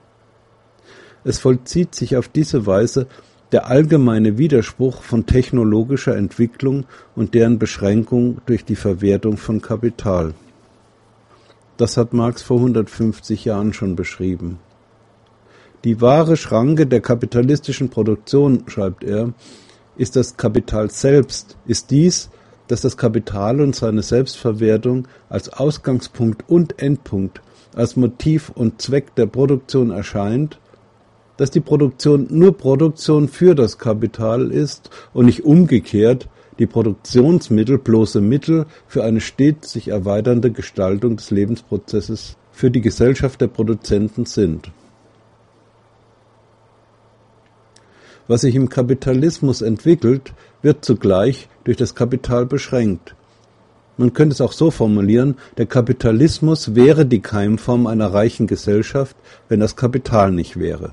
Es vollzieht sich auf diese Weise der allgemeine Widerspruch von technologischer Entwicklung und deren Beschränkung durch die Verwertung von Kapital. Das hat Marx vor hundertfünfzig Jahren schon beschrieben. Die wahre Schranke der kapitalistischen Produktion, schreibt er, ist das Kapital selbst, ist dies, dass das Kapital und seine Selbstverwertung als Ausgangspunkt und Endpunkt, als Motiv und Zweck der Produktion erscheint, dass die Produktion nur Produktion für das Kapital ist und nicht umgekehrt, die Produktionsmittel bloße Mittel für eine stets sich erweiternde Gestaltung des Lebensprozesses für die Gesellschaft der Produzenten sind. Was sich im Kapitalismus entwickelt, wird zugleich durch das Kapital beschränkt. Man könnte es auch so formulieren, der Kapitalismus wäre die Keimform einer reichen Gesellschaft, wenn das Kapital nicht wäre.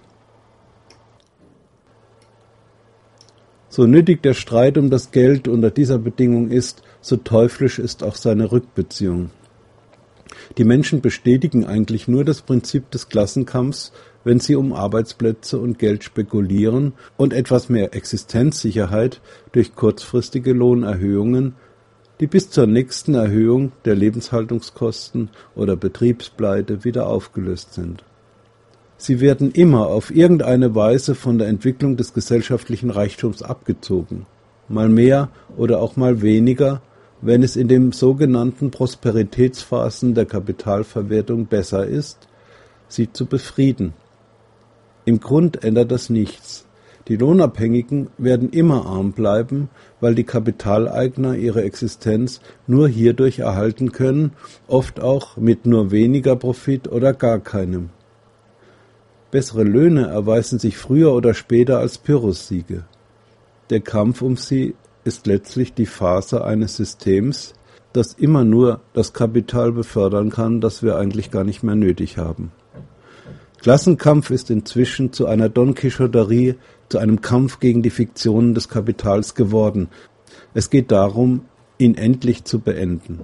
So nötig der Streit um das Geld unter dieser Bedingung ist, so teuflisch ist auch seine Rückbeziehung. Die Menschen bestätigen eigentlich nur das Prinzip des Klassenkampfs, wenn sie um Arbeitsplätze und Geld spekulieren und etwas mehr Existenzsicherheit durch kurzfristige Lohnerhöhungen, die bis zur nächsten Erhöhung der Lebenshaltungskosten oder Betriebspleite wieder aufgelöst sind. Sie werden immer auf irgendeine Weise von der Entwicklung des gesellschaftlichen Reichtums abgezogen, mal mehr oder auch mal weniger, wenn es in den sogenannten Prosperitätsphasen der Kapitalverwertung besser ist, sie zu befrieden. Im Grund ändert das nichts. Die Lohnabhängigen werden immer arm bleiben, weil die Kapitaleigner ihre Existenz nur hierdurch erhalten können, oft auch mit nur weniger Profit oder gar keinem. Bessere Löhne erweisen sich früher oder später als Pyrrhussiege. Der Kampf um sie ist letztlich die Phase eines Systems, das immer nur das Kapital befördern kann, das wir eigentlich gar nicht mehr nötig haben. Klassenkampf ist inzwischen zu einer Don Quixoterie, zu einem Kampf gegen die Fiktionen des Kapitals geworden. Es geht darum, ihn endlich zu beenden.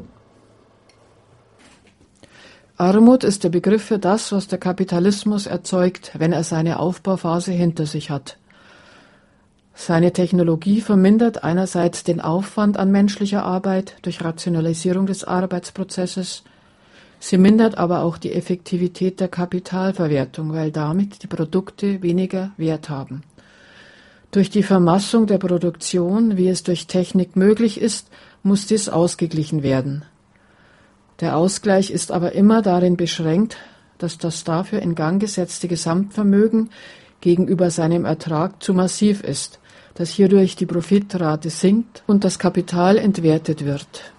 Armut ist der Begriff für das, was der Kapitalismus erzeugt, wenn er seine Aufbauphase hinter sich hat. Seine Technologie vermindert einerseits den Aufwand an menschlicher Arbeit durch Rationalisierung des Arbeitsprozesses, sie mindert aber auch die Effektivität der Kapitalverwertung, weil damit die Produkte weniger Wert haben. Durch die Vermassung der Produktion, wie es durch Technik möglich ist, muss dies ausgeglichen werden. Der Ausgleich ist aber immer darin beschränkt, dass das dafür in Gang gesetzte Gesamtvermögen gegenüber seinem Ertrag zu massiv ist, dass hierdurch die Profitrate sinkt und das Kapital entwertet wird.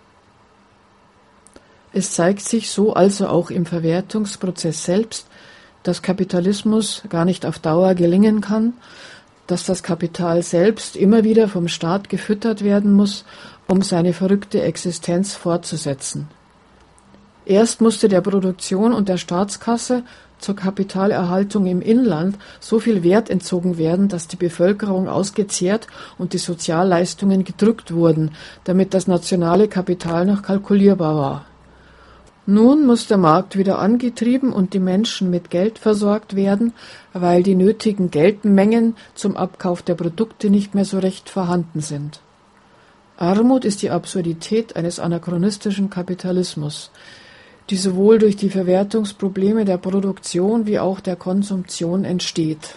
Es zeigt sich so also auch im Verwertungsprozess selbst, dass Kapitalismus gar nicht auf Dauer gelingen kann, dass das Kapital selbst immer wieder vom Staat gefüttert werden muss, um seine verrückte Existenz fortzusetzen. Erst musste der Produktion und der Staatskasse zur Kapitalerhaltung im Inland so viel Wert entzogen werden, dass die Bevölkerung ausgezehrt und die Sozialleistungen gedrückt wurden, damit das nationale Kapital noch kalkulierbar war. Nun muss der Markt wieder angetrieben und die Menschen mit Geld versorgt werden, weil die nötigen Geldmengen zum Abkauf der Produkte nicht mehr so recht vorhanden sind. Armut ist die Absurdität eines anachronistischen Kapitalismus, die sowohl durch die Verwertungsprobleme der Produktion wie auch der Konsumption entsteht.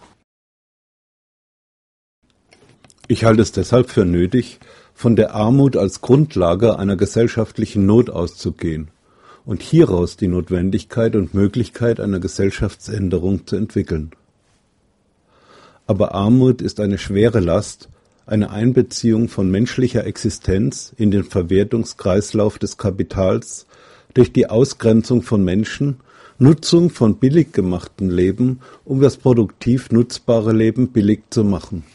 Ich halte es deshalb für nötig, von der Armut als Grundlage einer gesellschaftlichen Not auszugehen und hieraus die Notwendigkeit und Möglichkeit einer Gesellschaftsänderung zu entwickeln. Aber Armut ist eine schwere Last, eine Einbeziehung von menschlicher Existenz in den Verwertungskreislauf des Kapitals durch die Ausgrenzung von Menschen, Nutzung von billig gemachten Leben, um das produktiv nutzbare Leben billig zu machen.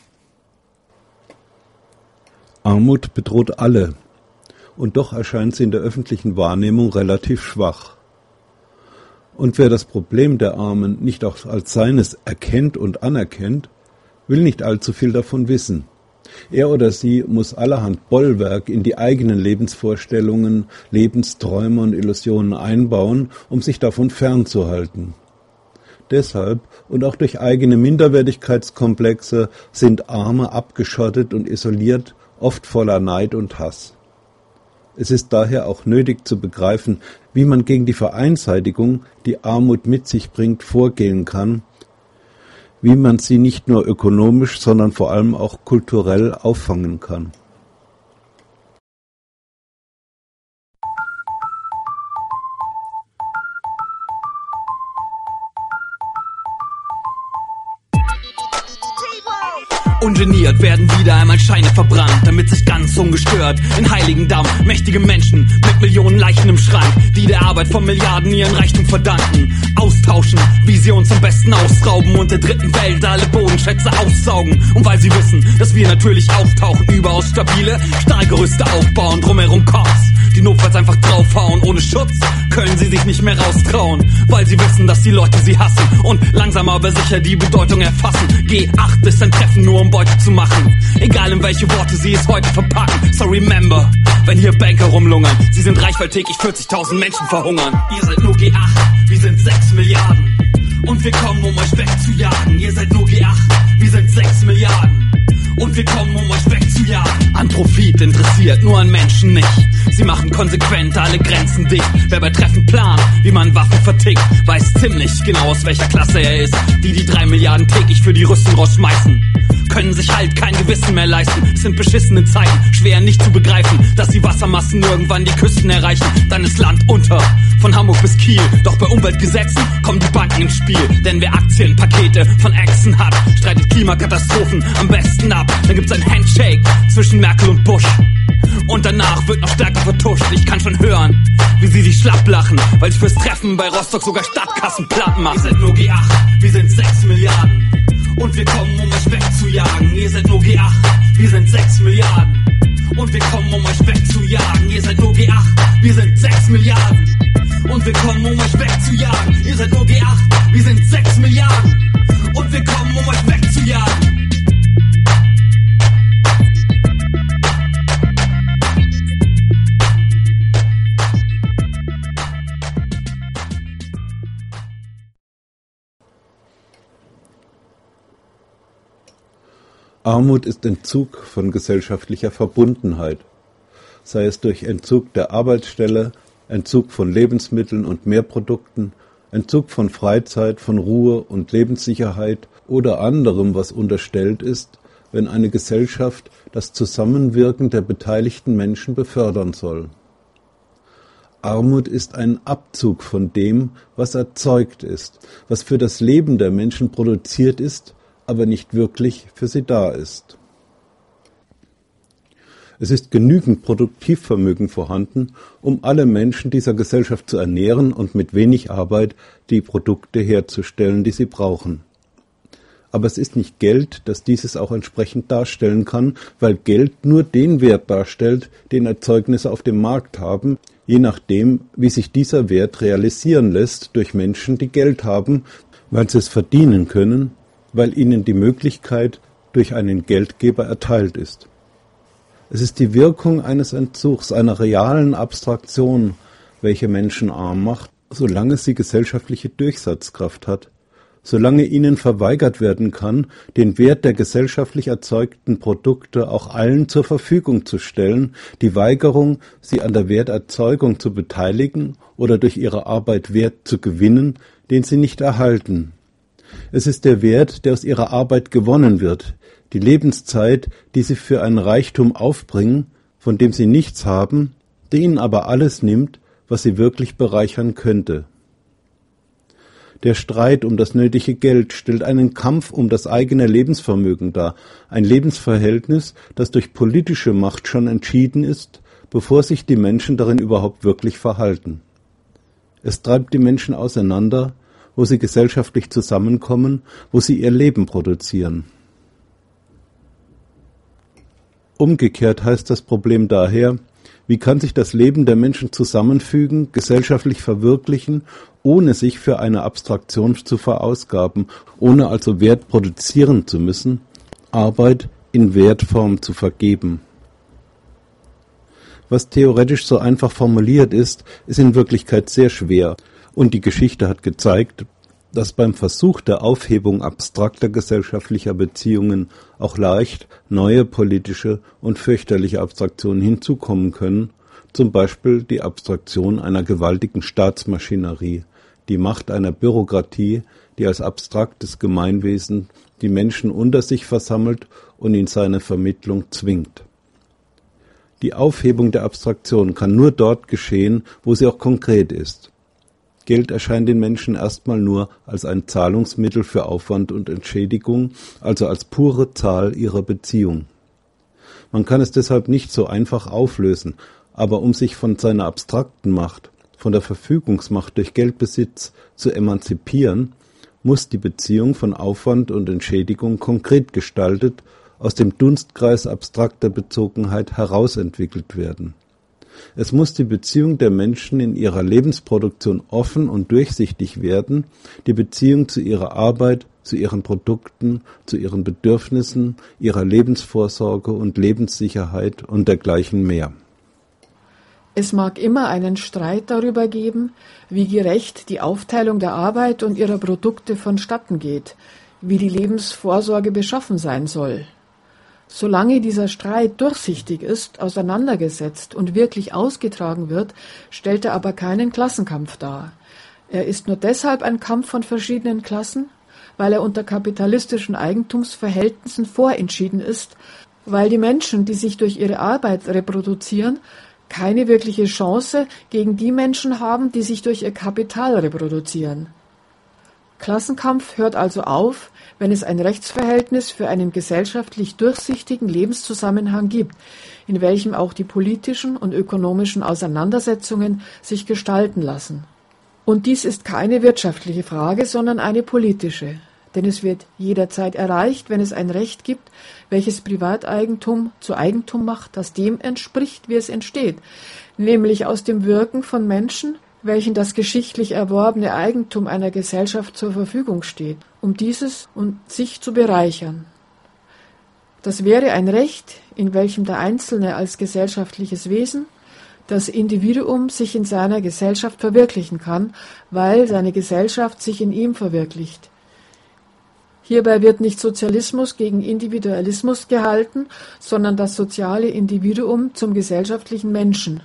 Armut bedroht alle, und doch erscheint sie in der öffentlichen Wahrnehmung relativ schwach. Und wer das Problem der Armen nicht auch als seines erkennt und anerkennt, will nicht allzu viel davon wissen. Er oder sie muss allerhand Bollwerk in die eigenen Lebensvorstellungen, Lebensträume und Illusionen einbauen, um sich davon fernzuhalten. Deshalb und auch durch eigene Minderwertigkeitskomplexe sind Arme abgeschottet und isoliert, oft voller Neid und Hass. Es ist daher auch nötig zu begreifen, wie man gegen die Vereinseitigung, die Armut mit sich bringt, vorgehen kann, wie man sie nicht nur ökonomisch, sondern vor allem auch kulturell auffangen kann. Ungeniert werden wieder einmal Scheine verbrannt, damit sich ganz ungestört in Heiligendamm mächtige Menschen mit Millionen Leichen im Schrank, die der Arbeit von Milliarden ihren Reichtum verdanken, austauschen, wie sie uns am besten ausrauben und der dritten Welt alle Bodenschätze aussaugen. Und weil sie wissen, dass wir natürlich auftauchen, überaus stabile Stahlgerüste aufbauen, drumherum Cops, die notfalls einfach draufhauen. Ohne Schutz können sie sich nicht mehr raustrauen, weil sie wissen, dass die Leute sie hassen und langsam aber sicher die Bedeutung erfassen. G acht ist ein Treffen nur um Beute zu machen, egal in welche Worte sie es heute verpacken. So remember, wenn hier Banker rumlungern, sie sind reich, weil täglich vierzigtausend Menschen verhungern. Ihr seid nur G acht, wir sind sechs Milliarden und wir kommen, um euch wegzujagen. Ihr seid nur G acht, wir sind sechs Milliarden und wir kommen, um euch wegzujagen. An Profit interessiert, nur an Menschen nicht. Sie machen konsequent alle Grenzen dicht. Wer bei Treffen plant, wie man Waffen vertickt, weiß ziemlich genau, aus welcher Klasse er ist. Die, die drei Milliarden täglich für die Rüstung rausschmeißen, können sich halt kein Gewissen mehr leisten. Es sind beschissene Zeiten, schwer nicht zu begreifen, dass die Wassermassen irgendwann die Küsten erreichen. Dann ist Land unter, von Hamburg bis Kiel. Doch bei Umweltgesetzen kommen die Banken ins Spiel. Denn wer Aktienpakete von Echsen hat, streitet Klimakatastrophen am besten ab. Dann gibt's ein Handshake zwischen Merkel und Bush. Und danach wird noch stärker vertuscht. Ich kann schon hören, wie sie sich schlapp lachen, weil ich fürs Treffen bei Rostock sogar Stadtkassen platt machen. Ihr seid nur G acht, wir sind sechs Milliarden und wir kommen, um euch wegzujagen. Ihr seid nur G acht, wir sind sechs Milliarden und wir kommen, um euch wegzujagen. Ihr seid nur G acht, wir sind sechs Milliarden und wir kommen, um euch wegzujagen. Ihr seid nur G acht, wir sind sechs Milliarden und wir kommen, um euch wegzujagen. Armut ist Entzug von gesellschaftlicher Verbundenheit, sei es durch Entzug der Arbeitsstelle, Entzug von Lebensmitteln und Mehrprodukten, Entzug von Freizeit, von Ruhe und Lebenssicherheit oder anderem, was unterstellt ist, wenn eine Gesellschaft das Zusammenwirken der beteiligten Menschen befördern soll. Armut ist ein Abzug von dem, was erzeugt ist, was für das Leben der Menschen produziert ist, aber nicht wirklich für sie da ist. Es ist genügend Produktivvermögen vorhanden, um alle Menschen dieser Gesellschaft zu ernähren und mit wenig Arbeit die Produkte herzustellen, die sie brauchen. Aber es ist nicht Geld, das dieses auch entsprechend darstellen kann, weil Geld nur den Wert darstellt, den Erzeugnisse auf dem Markt haben, je nachdem, wie sich dieser Wert realisieren lässt durch Menschen, die Geld haben, weil sie es verdienen können, weil ihnen die Möglichkeit durch einen Geldgeber erteilt ist. Es ist die Wirkung eines Entzugs, einer realen Abstraktion, welche Menschen arm macht, solange sie gesellschaftliche Durchsatzkraft hat. Solange ihnen verweigert werden kann, den Wert der gesellschaftlich erzeugten Produkte auch allen zur Verfügung zu stellen, die Weigerung, sie an der Werterzeugung zu beteiligen oder durch ihre Arbeit Wert zu gewinnen, den sie nicht erhalten. Es ist der Wert, der aus ihrer Arbeit gewonnen wird, die Lebenszeit, die sie für einen Reichtum aufbringen, von dem sie nichts haben, der ihnen aber alles nimmt, was sie wirklich bereichern könnte. Der Streit um das nötige Geld stellt einen Kampf um das eigene Lebensvermögen dar, ein Lebensverhältnis, das durch politische Macht schon entschieden ist, bevor sich die Menschen darin überhaupt wirklich verhalten. Es treibt die Menschen auseinander, wo sie gesellschaftlich zusammenkommen, wo sie ihr Leben produzieren. Umgekehrt heißt das Problem daher, wie kann sich das Leben der Menschen zusammenfügen, gesellschaftlich verwirklichen, ohne sich für eine Abstraktion zu verausgaben, ohne also Wert produzieren zu müssen, Arbeit in Wertform zu vergeben. Was theoretisch so einfach formuliert ist, ist in Wirklichkeit sehr schwer, und die Geschichte hat gezeigt, dass beim Versuch der Aufhebung abstrakter gesellschaftlicher Beziehungen auch leicht neue politische und fürchterliche Abstraktionen hinzukommen können, zum Beispiel die Abstraktion einer gewaltigen Staatsmaschinerie, die Macht einer Bürokratie, die als abstraktes Gemeinwesen die Menschen unter sich versammelt und in seine Vermittlung zwingt. Die Aufhebung der Abstraktion kann nur dort geschehen, wo sie auch konkret ist. Geld erscheint den Menschen erstmal nur als ein Zahlungsmittel für Aufwand und Entschädigung, also als pure Zahl ihrer Beziehung. Man kann es deshalb nicht so einfach auflösen, aber um sich von seiner abstrakten Macht, von der Verfügungsmacht durch Geldbesitz zu emanzipieren, muss die Beziehung von Aufwand und Entschädigung konkret gestaltet, aus dem Dunstkreis abstrakter Bezogenheit herausentwickelt werden. Es muss die Beziehung der Menschen in ihrer Lebensproduktion offen und durchsichtig werden, die Beziehung zu ihrer Arbeit, zu ihren Produkten, zu ihren Bedürfnissen, ihrer Lebensvorsorge und Lebenssicherheit und dergleichen mehr. Es mag immer einen Streit darüber geben, wie gerecht die Aufteilung der Arbeit und ihrer Produkte vonstatten geht, wie die Lebensvorsorge beschaffen sein soll. Solange dieser Streit durchsichtig ist, auseinandergesetzt und wirklich ausgetragen wird, stellt er aber keinen Klassenkampf dar. Er ist nur deshalb ein Kampf von verschiedenen Klassen, weil er unter kapitalistischen Eigentumsverhältnissen vorentschieden ist, weil die Menschen, die sich durch ihre Arbeit reproduzieren, keine wirkliche Chance gegen die Menschen haben, die sich durch ihr Kapital reproduzieren. Klassenkampf hört also auf, wenn es ein Rechtsverhältnis für einen gesellschaftlich durchsichtigen Lebenszusammenhang gibt, in welchem auch die politischen und ökonomischen Auseinandersetzungen sich gestalten lassen. Und dies ist keine wirtschaftliche Frage, sondern eine politische, denn es wird jederzeit erreicht, wenn es ein Recht gibt, welches Privateigentum zu Eigentum macht, das dem entspricht, wie es entsteht, nämlich aus dem Wirken von Menschen, welchen das geschichtlich erworbene Eigentum einer Gesellschaft zur Verfügung steht, um dieses und sich zu bereichern. Das wäre ein Recht, in welchem der Einzelne als gesellschaftliches Wesen, das Individuum sich in seiner Gesellschaft verwirklichen kann, weil seine Gesellschaft sich in ihm verwirklicht. Hierbei wird nicht Sozialismus gegen Individualismus gehalten, sondern das soziale Individuum zum gesellschaftlichen Menschen.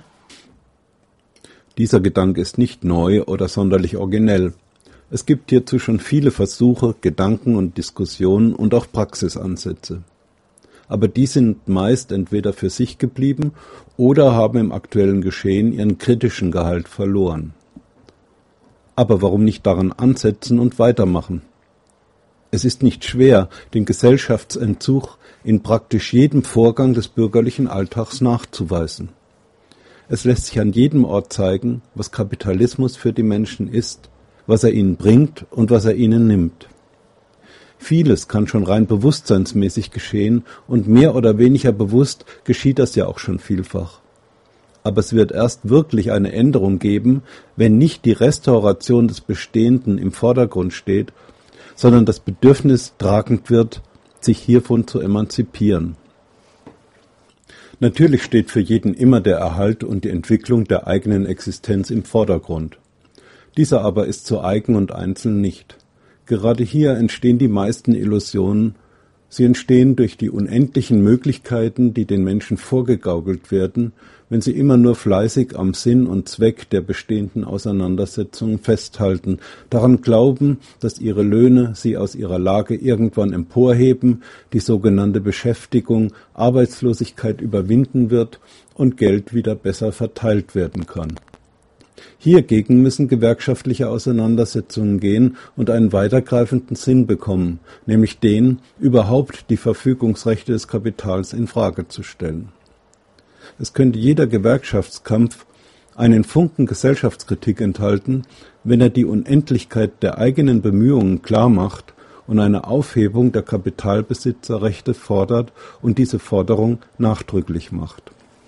Dieser Gedanke ist nicht neu oder sonderlich originell. Es gibt hierzu schon viele Versuche, Gedanken und Diskussionen und auch Praxisansätze. Aber die sind meist entweder für sich geblieben oder haben im aktuellen Geschehen ihren kritischen Gehalt verloren. Aber warum nicht daran ansetzen und weitermachen? Es ist nicht schwer, den Gesellschaftsentzug in praktisch jedem Vorgang des bürgerlichen Alltags nachzuweisen. Es lässt sich an jedem Ort zeigen, was Kapitalismus für die Menschen ist, was er ihnen bringt und was er ihnen nimmt. Vieles kann schon rein bewusstseinsmäßig geschehen und mehr oder weniger bewusst geschieht das ja auch schon vielfach. Aber es wird erst wirklich eine Änderung geben, wenn nicht die Restauration des Bestehenden im Vordergrund steht, sondern das Bedürfnis tragend wird, sich hiervon zu emanzipieren. Natürlich steht für jeden immer der Erhalt und die Entwicklung der eigenen Existenz im Vordergrund. Dieser aber ist zu eigen und einzeln nicht. Gerade hier entstehen die meisten Illusionen. Sie entstehen durch die unendlichen Möglichkeiten, die den Menschen vorgegaukelt werden, wenn sie immer nur fleißig am Sinn und Zweck der bestehenden Auseinandersetzungen festhalten, daran glauben, dass ihre Löhne sie aus ihrer Lage irgendwann emporheben, die sogenannte Beschäftigung Arbeitslosigkeit überwinden wird und Geld wieder besser verteilt werden kann. Hiergegen müssen gewerkschaftliche Auseinandersetzungen gehen und einen weitergreifenden Sinn bekommen, nämlich den, überhaupt die Verfügungsrechte des Kapitals in Frage zu stellen. Es könnte jeder Gewerkschaftskampf einen Funken Gesellschaftskritik enthalten, wenn er die Unendlichkeit der eigenen Bemühungen klarmacht und eine Aufhebung der Kapitalbesitzerrechte fordert und diese Forderung nachdrücklich macht.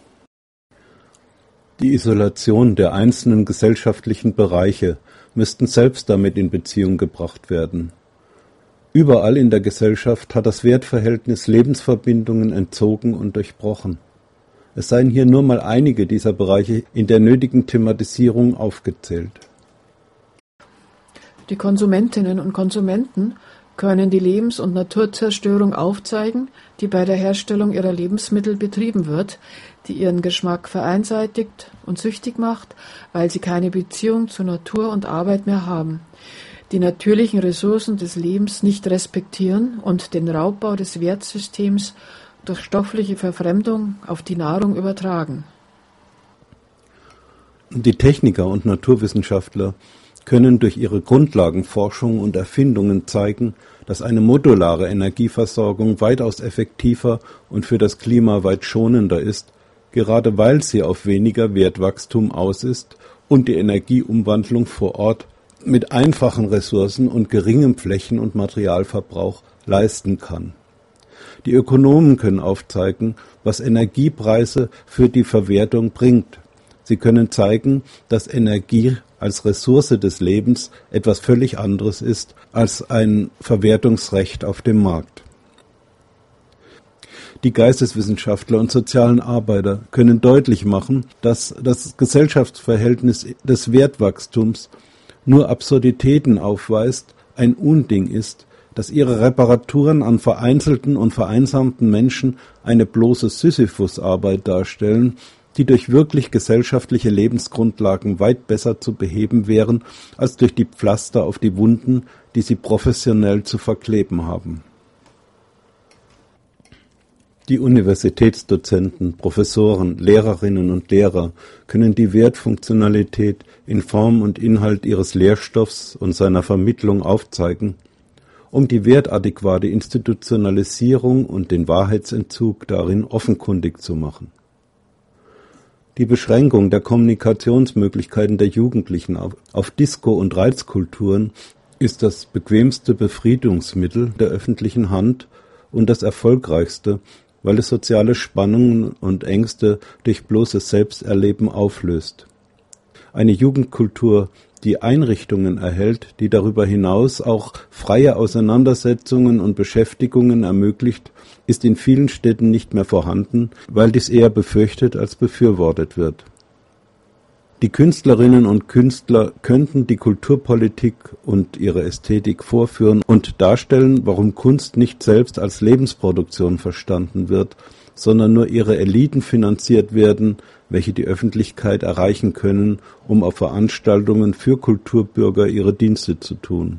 Die Isolation der einzelnen gesellschaftlichen Bereiche müssten selbst damit in Beziehung gebracht werden. Überall in der Gesellschaft hat das Wertverhältnis Lebensverbindungen entzogen und durchbrochen. Es seien hier nur mal einige dieser Bereiche in der nötigen Thematisierung aufgezählt. Die Konsumentinnen und Konsumenten können die Lebens- und Naturzerstörung aufzeigen, die bei der Herstellung ihrer Lebensmittel betrieben wird, die ihren Geschmack vereinseitigt und süchtig macht, weil sie keine Beziehung zu Natur und Arbeit mehr haben, die natürlichen Ressourcen des Lebens nicht respektieren und den Raubbau des Wertsystems durch stoffliche Verfremdung auf die Nahrung übertragen. Die Techniker und Naturwissenschaftler können durch ihre Grundlagenforschung und Erfindungen zeigen, dass eine modulare Energieversorgung weitaus effektiver und für das Klima weit schonender ist, gerade weil sie auf weniger Wertwachstum aus ist und die Energieumwandlung vor Ort mit einfachen Ressourcen und geringem Flächen- und Materialverbrauch leisten kann. Die Ökonomen können aufzeigen, was Energiepreise für die Verwertung bringt. Sie können zeigen, dass Energie als Ressource des Lebens etwas völlig anderes ist als ein Verwertungsrecht auf dem Markt. Die Geisteswissenschaftler und sozialen Arbeiter können deutlich machen, dass das Gesellschaftsverhältnis des Wertwachstums nur Absurditäten aufweist, ein Unding ist, dass ihre Reparaturen an vereinzelten und vereinsamten Menschen eine bloße Sisyphusarbeit darstellen, die durch wirklich gesellschaftliche Lebensgrundlagen weit besser zu beheben wären, als durch die Pflaster auf die Wunden, die sie professionell zu verkleben haben. Die Universitätsdozenten, Professoren, Lehrerinnen und Lehrer können die Wertfunktionalität in Form und Inhalt ihres Lehrstoffs und seiner Vermittlung aufzeigen, um die wertadäquate Institutionalisierung und den Wahrheitsentzug darin offenkundig zu machen. Die Beschränkung der Kommunikationsmöglichkeiten der Jugendlichen auf, auf Disco- und Reizkulturen ist das bequemste Befriedungsmittel der öffentlichen Hand und das erfolgreichste, weil es soziale Spannungen und Ängste durch bloßes Selbsterleben auflöst. Eine Jugendkultur, die Einrichtungen erhält, die darüber hinaus auch freie Auseinandersetzungen und Beschäftigungen ermöglicht, ist in vielen Städten nicht mehr vorhanden, weil dies eher befürchtet als befürwortet wird. Die Künstlerinnen und Künstler könnten die Kulturpolitik und ihre Ästhetik vorführen und darstellen, warum Kunst nicht selbst als Lebensproduktion verstanden wird, sondern nur ihre Eliten finanziert werden, welche die Öffentlichkeit erreichen können, um auf Veranstaltungen für Kulturbürger ihre Dienste zu tun.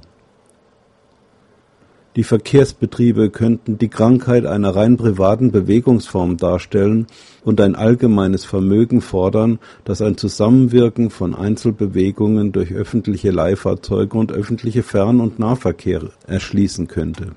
Die Verkehrsbetriebe könnten die Krankheit einer rein privaten Bewegungsform darstellen und ein allgemeines Vermögen fordern, das ein Zusammenwirken von Einzelbewegungen durch öffentliche Leihfahrzeuge und öffentliche Fern- und Nahverkehr erschließen könnte.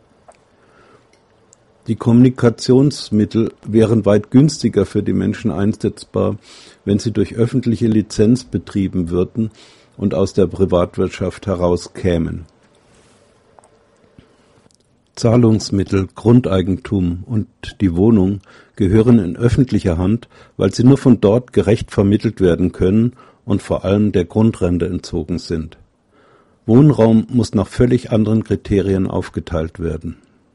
Die Kommunikationsmittel wären weit günstiger für die Menschen einsetzbar, wenn sie durch öffentliche Lizenz betrieben würden und aus der Privatwirtschaft herauskämen. Zahlungsmittel, Grundeigentum und die Wohnung gehören in öffentlicher Hand, weil sie nur von dort gerecht vermittelt werden können und vor allem der Grundrente entzogen sind. Wohnraum muss nach völlig anderen Kriterien aufgeteilt werden.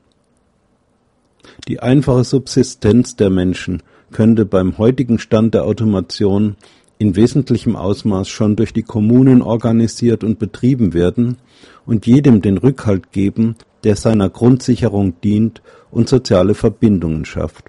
Die einfache Subsistenz der Menschen könnte beim heutigen Stand der Automation in wesentlichem Ausmaß schon durch die Kommunen organisiert und betrieben werden und jedem den Rückhalt geben, der seiner Grundsicherung dient und soziale Verbindungen schafft.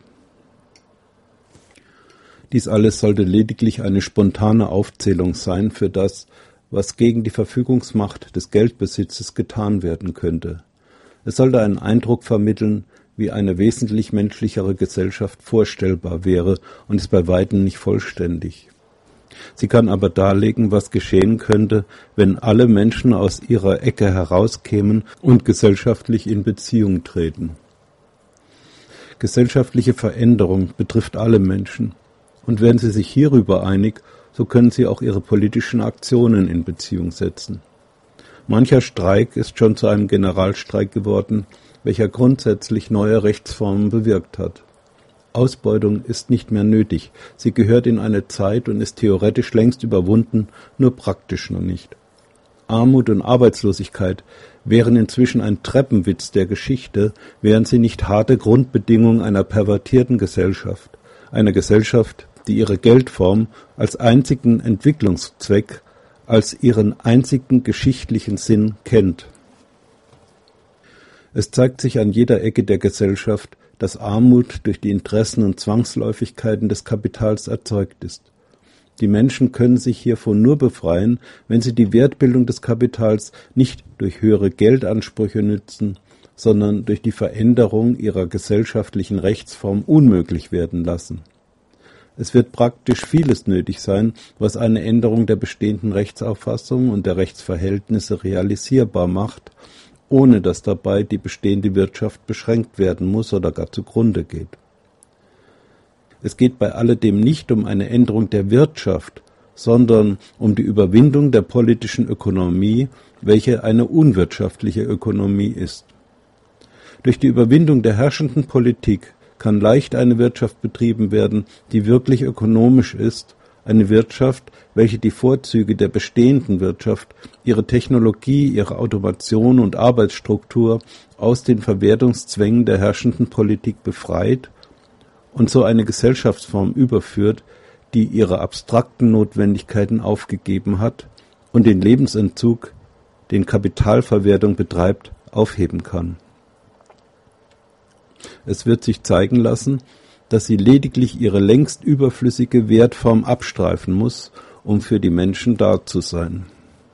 Dies alles sollte lediglich eine spontane Aufzählung sein für das, was gegen die Verfügungsmacht des Geldbesitzes getan werden könnte. Es sollte einen Eindruck vermitteln, wie eine wesentlich menschlichere Gesellschaft vorstellbar wäre und ist bei weitem nicht vollständig. Sie kann aber darlegen, was geschehen könnte, wenn alle Menschen aus ihrer Ecke herauskämen und gesellschaftlich in Beziehung treten. Gesellschaftliche Veränderung betrifft alle Menschen, und werden sie sich hierüber einig, so können sie auch ihre politischen Aktionen in Beziehung setzen. Mancher Streik ist schon zu einem Generalstreik geworden, welcher grundsätzlich neue Rechtsformen bewirkt hat. Ausbeutung ist nicht mehr nötig, sie gehört in eine Zeit und ist theoretisch längst überwunden, nur praktisch noch nicht. Armut und Arbeitslosigkeit wären inzwischen ein Treppenwitz der Geschichte, wären sie nicht harte Grundbedingungen einer pervertierten Gesellschaft, einer Gesellschaft, die ihre Geldform als einzigen Entwicklungszweck, als ihren einzigen geschichtlichen Sinn kennt. Es zeigt sich an jeder Ecke der Gesellschaft, dass Armut durch die Interessen und Zwangsläufigkeiten des Kapitals erzeugt ist. Die Menschen können sich hiervon nur befreien, wenn sie die Wertbildung des Kapitals nicht durch höhere Geldansprüche nützen, sondern durch die Veränderung ihrer gesellschaftlichen Rechtsform unmöglich werden lassen. Es wird praktisch vieles nötig sein, was eine Änderung der bestehenden Rechtsauffassung und der Rechtsverhältnisse realisierbar macht, ohne dass dabei die bestehende Wirtschaft beschränkt werden muss oder gar zugrunde geht. Es geht bei alledem nicht um eine Änderung der Wirtschaft, sondern um die Überwindung der politischen Ökonomie, welche eine unwirtschaftliche Ökonomie ist. Durch die Überwindung der herrschenden Politik kann leicht eine Wirtschaft betrieben werden, die wirklich ökonomisch ist, eine Wirtschaft, welche die Vorzüge der bestehenden Wirtschaft, ihre Technologie, ihre Automation und Arbeitsstruktur aus den Verwertungszwängen der herrschenden Politik befreit und so eine Gesellschaftsform überführt, die ihre abstrakten Notwendigkeiten aufgegeben hat und den Lebensentzug, den Kapitalverwertung betreibt, aufheben kann. Es wird sich zeigen lassen, dass sie lediglich ihre längst überflüssige Wertform abstreifen muss, um für die Menschen da zu sein.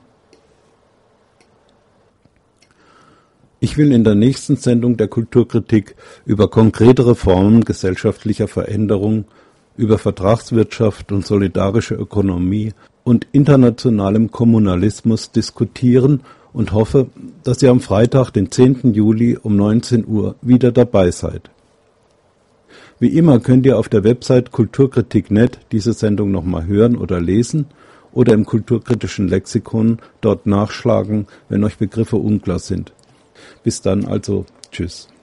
Ich will in der nächsten Sendung der Kulturkritik über konkretere Formen gesellschaftlicher Veränderung, über Vertragswirtschaft und solidarische Ökonomie und internationalem Kommunalismus diskutieren und hoffe, dass ihr am Freitag, den zehnten Juli um neunzehn Uhr wieder dabei seid. Wie immer könnt ihr auf der Website kulturkritik punkt net diese Sendung nochmal hören oder lesen oder im kulturkritischen Lexikon dort nachschlagen, wenn euch Begriffe unklar sind. Bis dann also, tschüss.